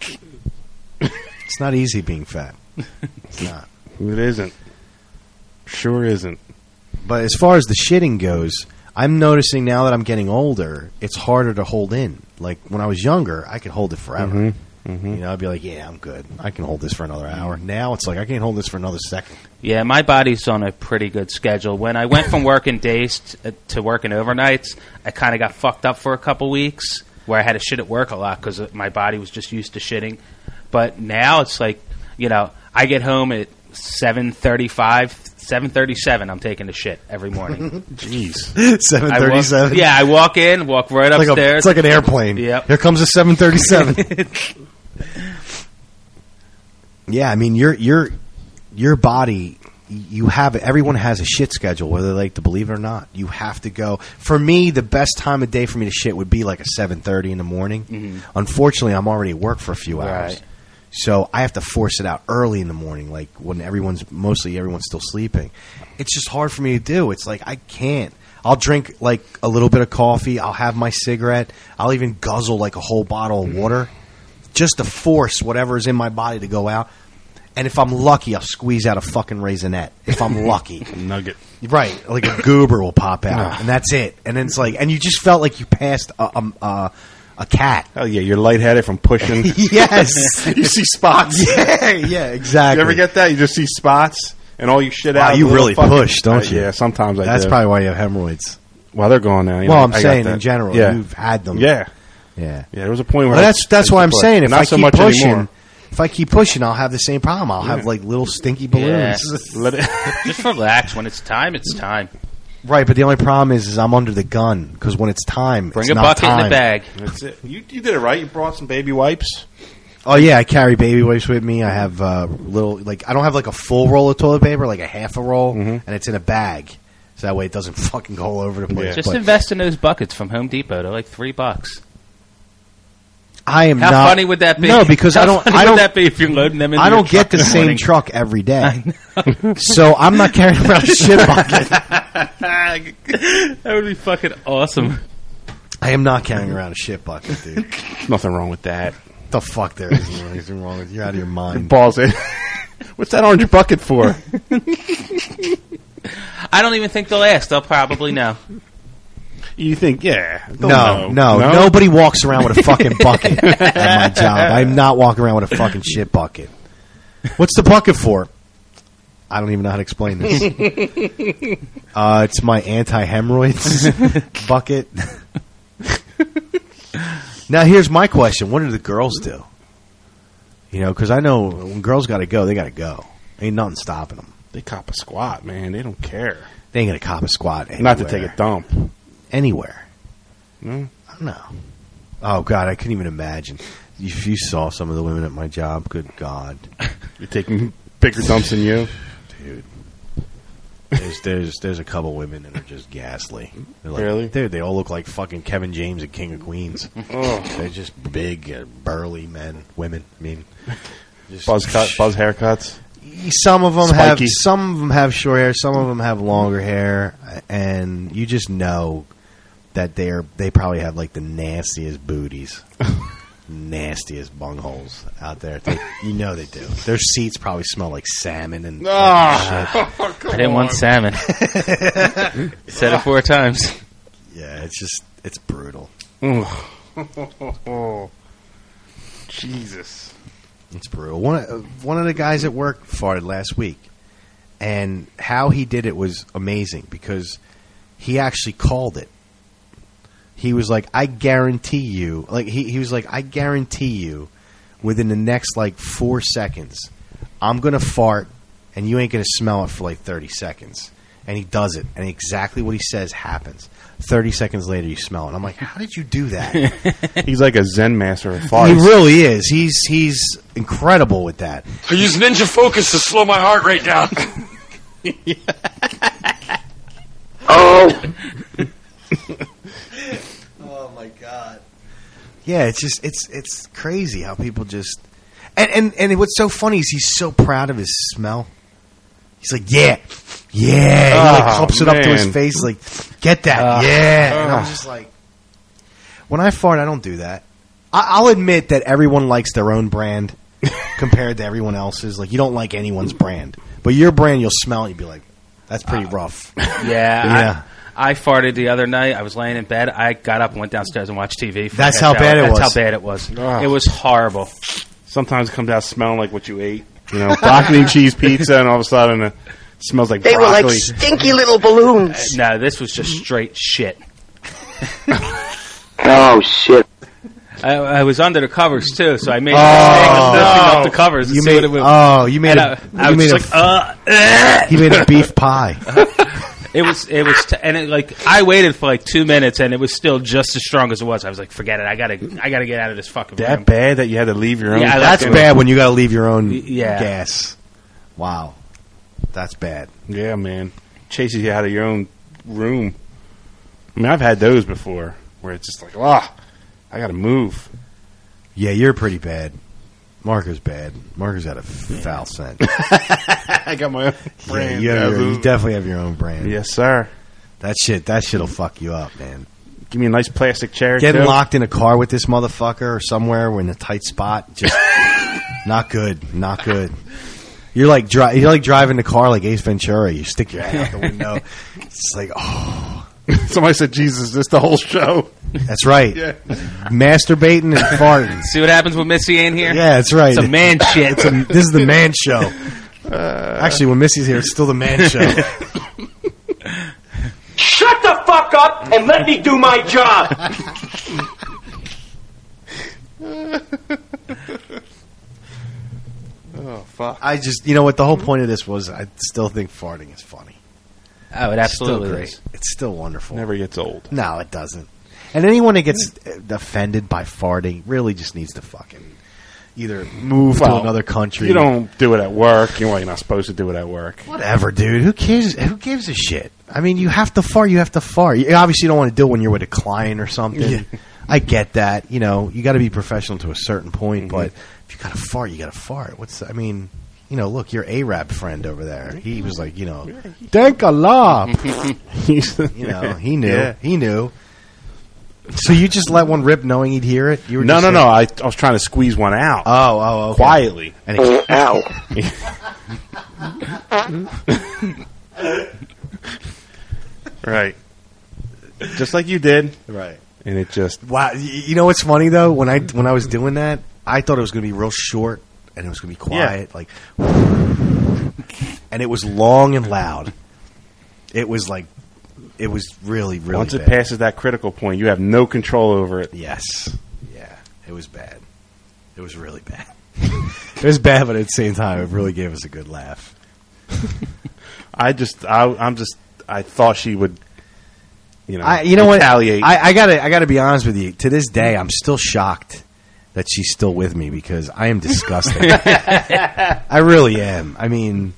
It's not easy being fat. It's not. It isn't. Sure isn't. But as far as the shitting goes, I'm noticing now that I'm getting older, it's harder to hold in. Like when I was younger, I could hold it forever. I'd be like, yeah, I'm good. I can hold this for another hour. Now it's like, I can't hold this for another second. Yeah, my body's on a pretty good schedule. When I went from working days to working overnights, I kind of got fucked up for a couple weeks where I had to shit at work a lot because my body was just used to shitting. But now it's like, I get home at 7:35, 7:37. I'm taking a shit every morning. Jeez, 7:37. Yeah, I walk in, walk right upstairs. It's like an airplane. Yep. Here comes a 737. Yeah, I mean your body. Everyone has a shit schedule, whether they like to believe it or not. You have to go. For me, the best time of day for me to shit would be like a 7:30 in the morning. Unfortunately, I'm already at work for a few hours. Right. So I have to force it out early in the morning, like when everyone's still sleeping. It's just hard for me to do. It's like I can't. I'll drink like a little bit of coffee. I'll have my cigarette. I'll even guzzle like a whole bottle of water just to force whatever is in my body to go out. And if I'm lucky, I'll squeeze out a fucking raisinette. If I'm lucky. Nugget. Right. Like a goober will pop out. And that's it. And then it's like, and you just felt like you passed a cat. Oh, yeah. You're lightheaded from pushing. Yes. You see spots. Yeah, exactly. You ever get that? You just see spots and all you shit Wow, out. you really push, don't you? Yeah, sometimes I do. That's probably why you have hemorrhoids. Well, they're gone now. Well, I'm saying in general, you've had them. Yeah. Yeah. Yeah, there was a point where that's why I'm saying if I keep pushing, anymore. if I keep pushing, I'll have the same problem. I'll have like little stinky balloons. Just relax. When it's time, it's time. Right, but the only problem is I'm under the gun because when it's time, Bring it's a not bucket time. in the bag. That's it. You did it right. You brought some baby wipes. Oh yeah, I carry baby wipes with me. I have little I don't have like a full roll of toilet paper, like a half a roll, and it's in a bag. so that way it doesn't fucking go all over the place. Just But invest in those buckets from Home Depot. They're like $3. I am How not. funny would that be? No, because How I don't. funny I would don't. that be if you're loading them in? I your don't get truck the in the same morning? truck every day, so I'm not carrying around a shit bucket. That would be fucking awesome. I am not carrying around a shit bucket, dude. Nothing wrong with that. The fuck there isn't anything wrong with you. You're out of your mind. Balls in. What's that orange bucket for? I don't even think they'll ask. They'll probably know. You think, yeah. No, nobody walks around with a fucking bucket at my job. I'm not walking around with a fucking shit bucket. What's the bucket for? I don't even know how to explain this. It's my anti-hemorrhoids bucket. Now, here's my question. What do the girls do? You know, because I know when girls got to go, they got to go. Ain't nothing stopping them. They cop a squat, man. They don't care. They ain't going to cop a squat anywhere. Not to take a dump. Anywhere. No? I don't know. Oh, God, I couldn't even imagine. If you saw some of the women at my job, good God. You're taking bigger dumps than you? Dude. There's a couple women that are just ghastly. They're like, Really? Dude, they all look like fucking Kevin James and King of Queens. Oh. They're just big, burly women. I mean, just Buzz haircuts? Some of them Spiky. have short hair. Some of them have longer hair, and you just know that they probably have like the nastiest booties, nastiest bungholes out there. You know they do. Their seats probably smell like salmon and shit. I didn't want salmon. Said it 4 times. Yeah, it's brutal. Jesus. It's brutal. One of the guys at work farted last week, and how he did it was amazing because he actually called it. He was like, I guarantee you, like he was like, I guarantee you, within the next like 4 seconds, I'm gonna fart, and you ain't gonna smell it for like 30 seconds. And he does it, and exactly what he says happens. 30 seconds later, you smell it. I'm like, how did you do that? He's like a Zen master of farts. He really is. He's incredible with that. I use Ninja Focus to slow my heart rate down. Oh my God. Yeah, it's crazy how people just and what's so funny is he's so proud of his smell. He's like, yeah. He like cups it up to his face, like, get that, yeah. And I'm just like, when I fart, I don't do that. I'll admit that everyone likes their own brand compared to everyone else's. Like, you don't like anyone's brand, but your brand, you'll smell it, you'll be like, that's pretty rough. Yeah. I farted the other night. I was laying in bed. I got up and went downstairs and watched TV. That's how bad it was. That's how bad it was. It was horrible. Sometimes it comes out smelling like what you ate. You know, broccoli and cheese pizza, and all of a sudden it smells like They broccoli. were like stinky little balloons. No, this was just straight shit. Oh, shit. I was under the covers, too, so I made a mistake of lifting up the covers to see what it was. Oh, you made I was just like, he made a beef pie. I waited for like 2 minutes, and it was still just as strong as it was. I was like, forget it. I gotta get out of this fucking room. That bad that you had to leave your own? Yeah, that's bad when you got to leave your own Yeah. gas. Wow. That's bad. Yeah, man. Chases you out of your own room. I mean, I've had those before where it's just like, I got to move. Yeah, you're pretty bad. Marco's bad. Marco's got a foul scent. I got my own brand. Yeah, you definitely have your own brand. Yes, sir. That shit'll fuck you up, man. Give me a nice plastic chair. Getting too. locked in a car with this motherfucker or somewhere in a tight spot, just not good. Not good. You're like driving the car like Ace Ventura. You stick your head out the window. It's like, oh. Somebody said, Jesus, this the whole show. That's right. Yeah. Masturbating and farting. See what happens when Missy ain't here? Yeah, that's right. It's a man shit. This is the man show. Actually, when Missy's here, it's still the man show. Shut the fuck up and let me do my job. Oh, fuck. I just, you know what, the whole point of this was I still think farting is funny. Oh, it absolutely Still great. is. It's still wonderful. Never gets old. No, it doesn't. And anyone that gets offended by farting really just needs to fucking either move to another country. You don't do it at work. You're not supposed to do it at work. Whatever, dude. Who cares? Who gives a shit? I mean, you have to fart. You have to fart. You obviously don't want to do it when you're with a client or something. Yeah. I get that. You know, you got to be professional to a certain point. Mm-hmm. But if you got to fart, you got to fart. You know, look, your Arab friend over there. He was like, you know, thank Allah. You know, he knew. Yeah. He knew. So you just let one rip knowing he'd hear it? You were no. I was trying to squeeze one out. Oh, okay. Quietly. And ow. Right. Just like you did. Right. And it just... Wow. You know what's funny, though? When I was doing that, I thought it was going to be real short, and it was going to be quiet. Yeah. Like, and it was long and loud. It was like... It was really, really Once bad. It passes that critical point, you have no control over it. Yes. Yeah. It was bad. It was really bad. It was bad, but at the same time, it really gave us a good laugh. I thought she would, retaliate. I gotta be honest with you. To this day, I'm still shocked that she's still with me because I am disgusted. I really am. I mean...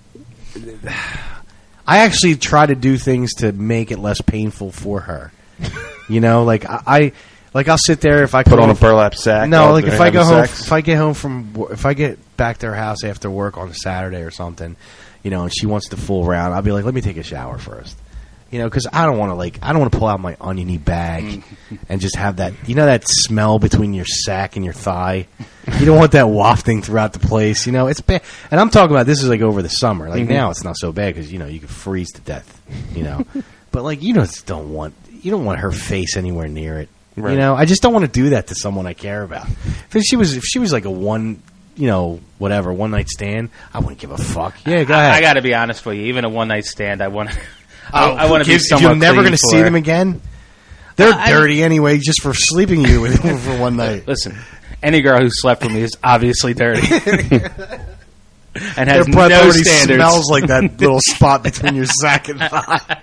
I actually try to do things to make it less painful for her. You know, like I'll sit there if I put on a burlap sack. No, like if I go home, if I get back to her house after work on a Saturday or something, you know, and she wants to fool around, I'll be like, let me take a shower first. You know, because I don't want to pull out my oniony bag and just have that, you know, that smell between your sack and your thigh. You don't want that wafting throughout the place. You know, it's bad. And I'm talking about this is like over the summer. Like now, it's not so bad because you know you can freeze to death. You know, but like you don't want her face anywhere near it. Right. You know, I just don't want to do that to someone I care about. If she was like a one night stand, I wouldn't give a fuck. Yeah, go ahead. I got to be honest with you. Even a one night stand, I want to. I want to be somewhat. You're never going to see them again. They're dirty anyway, just for sleeping you with them for one night. Listen, any girl who slept with me is obviously dirty, and has their breath no already standards. Smells like that little spot between your sack and thigh.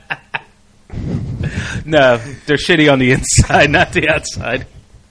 No, they're shitty on the inside, not the outside.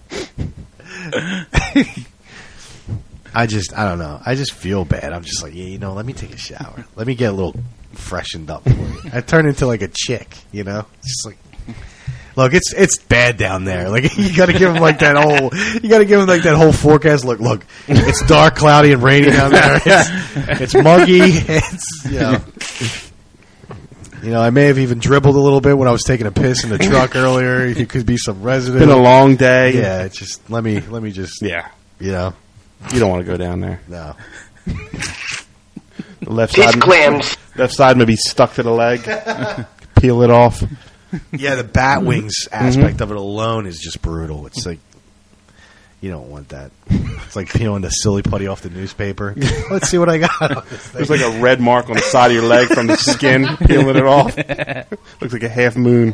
I don't know. I just feel bad. I'm just like, yeah, you know, let me take a shower. Let me get a little freshened up for you. I turn into like a chick, you know? Just like, look, it's bad down there. Like you got to give them like that whole forecast look. Look, it's dark, cloudy, and rainy down there. It's muggy. It's you know, I may have even dribbled a little bit when I was taking a piss in the truck earlier. It could be some residue. It's been a long day. Yeah, it's just let me just you know. You don't want to go down there. No. The left side may be stuck to the leg. Peel it off. Yeah, the bat wings aspect of it alone is just brutal. It's like you don't want that. It's like peeling the silly putty off the newspaper. Let's see what I got on this thing. There's like a red mark on the side of your leg from the skin, peeling it off. Looks like a half moon.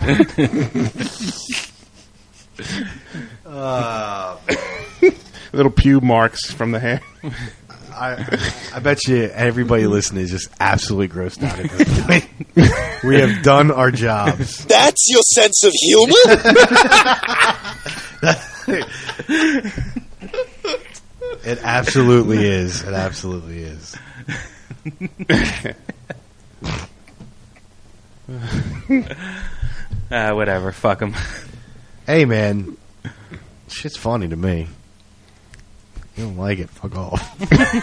Little pube marks from the hair. I bet you everybody listening is just absolutely grossed out at this point. We have done our jobs. That's your sense of humor? It absolutely is. It absolutely is. Whatever. Fuck them. Hey, man. Shit's funny to me. You don't like it, fuck off.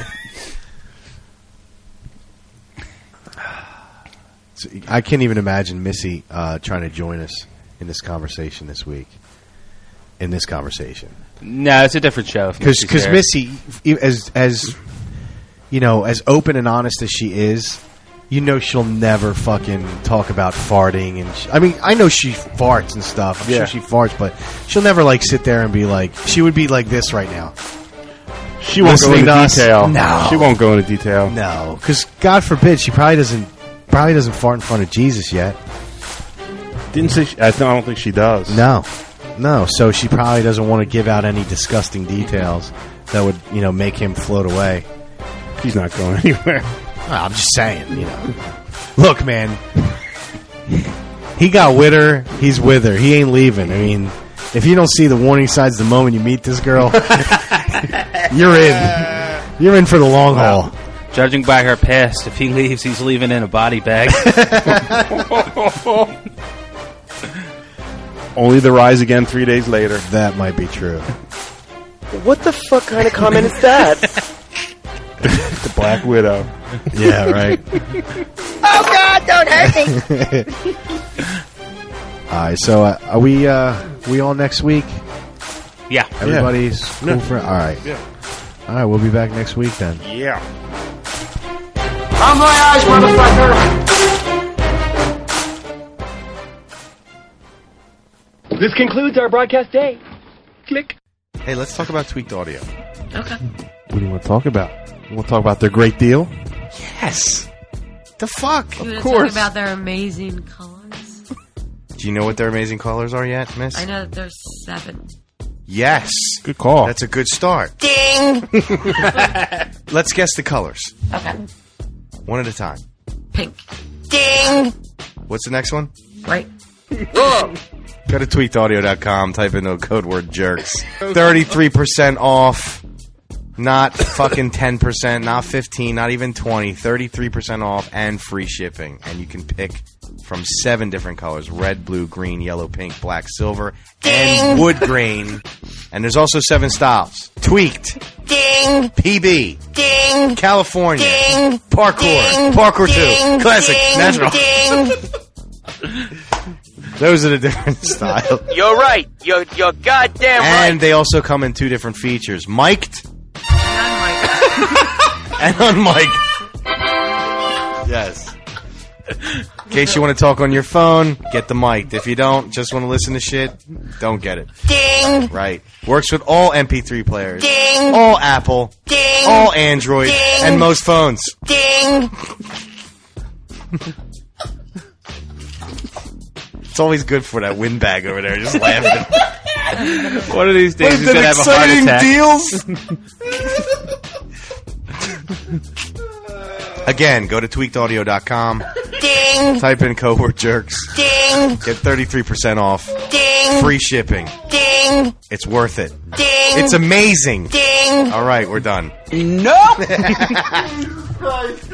So, I can't even imagine Missy trying to join us in this conversation this week. In this conversation. No, it's a different show. Because Missy, as you know, as open and honest as she is, you know she'll never fucking talk about farting. And I mean, I know she farts and stuff. I'm sure she farts, but she'll never like sit there and be like, she would be like this right now. She won't go into detail. No, she won't go into detail. No, because God forbid she probably doesn't fart in front of Jesus yet. Didn't say. I don't think she does. No. So she probably doesn't want to give out any disgusting details that would, you know, make him float away. He's not going anywhere. I'm just saying, you know. Look, man, he got with her. He's with her. He ain't leaving. I mean, If you don't see the warning signs the moment you meet this girl, you're in. You're in for the long haul. Judging by her past, if he leaves, he's leaving in a body bag. Only to rise again 3 days later. That might be true. What the fuck kind of comment is that? The Black Widow. Yeah, right. Oh, God, don't hurt me. All right, so are we on next week? Yeah. Everybody's cool for it? All right. Yeah. All right, we'll be back next week then. Yeah. On my eyes, motherfucker! This concludes our broadcast day. Click. Hey, let's talk about tweaked audio. Okay. What do you want to talk about? You want to talk about their great deal? Yes. The fuck? You want Of to course. talk about their amazing colors? Do you know what their amazing colors are yet, miss? I know that there's 7. Yes. Good call. That's a good start. Ding! Let's guess the colors. Okay. One at a time. Pink. Ding! What's the next one? Right. Whoa! Go to tweakedaudio.com, type in the code word jerks. 33% off. Not fucking 10%, not 15, not even 20. 33% off and free shipping. And you can pick from 7 different colors. Red, blue, green, yellow, pink, black, silver, and wood grain. And there's also 7 styles. Tweaked. Ding! PB. Ding! California. Ding! Parkour. Ding! Parkour 2. Ding! Classic. Ding! Natural. Ding! Those are the different styles. You're right. You're goddamn right. And they also come in 2 different features. Mic'd and unmiked. Yes. In case you want to talk on your phone, get the mic. If you don't, just want to listen to shit, don't get it. Ding! Right. Works with all MP3 players. Ding! All Apple. Ding! All Android. Ding! And most phones. Ding! It's always good for that windbag over there, just laughing. One of these days he's What going to have a heart exciting deals? Again, go to tweakedaudio.com. Ding! Type in code word jerks. Ding! Get 33% off. Ding! Free shipping. Ding! It's worth it. Ding! It's amazing. Ding! All right, we're done. No!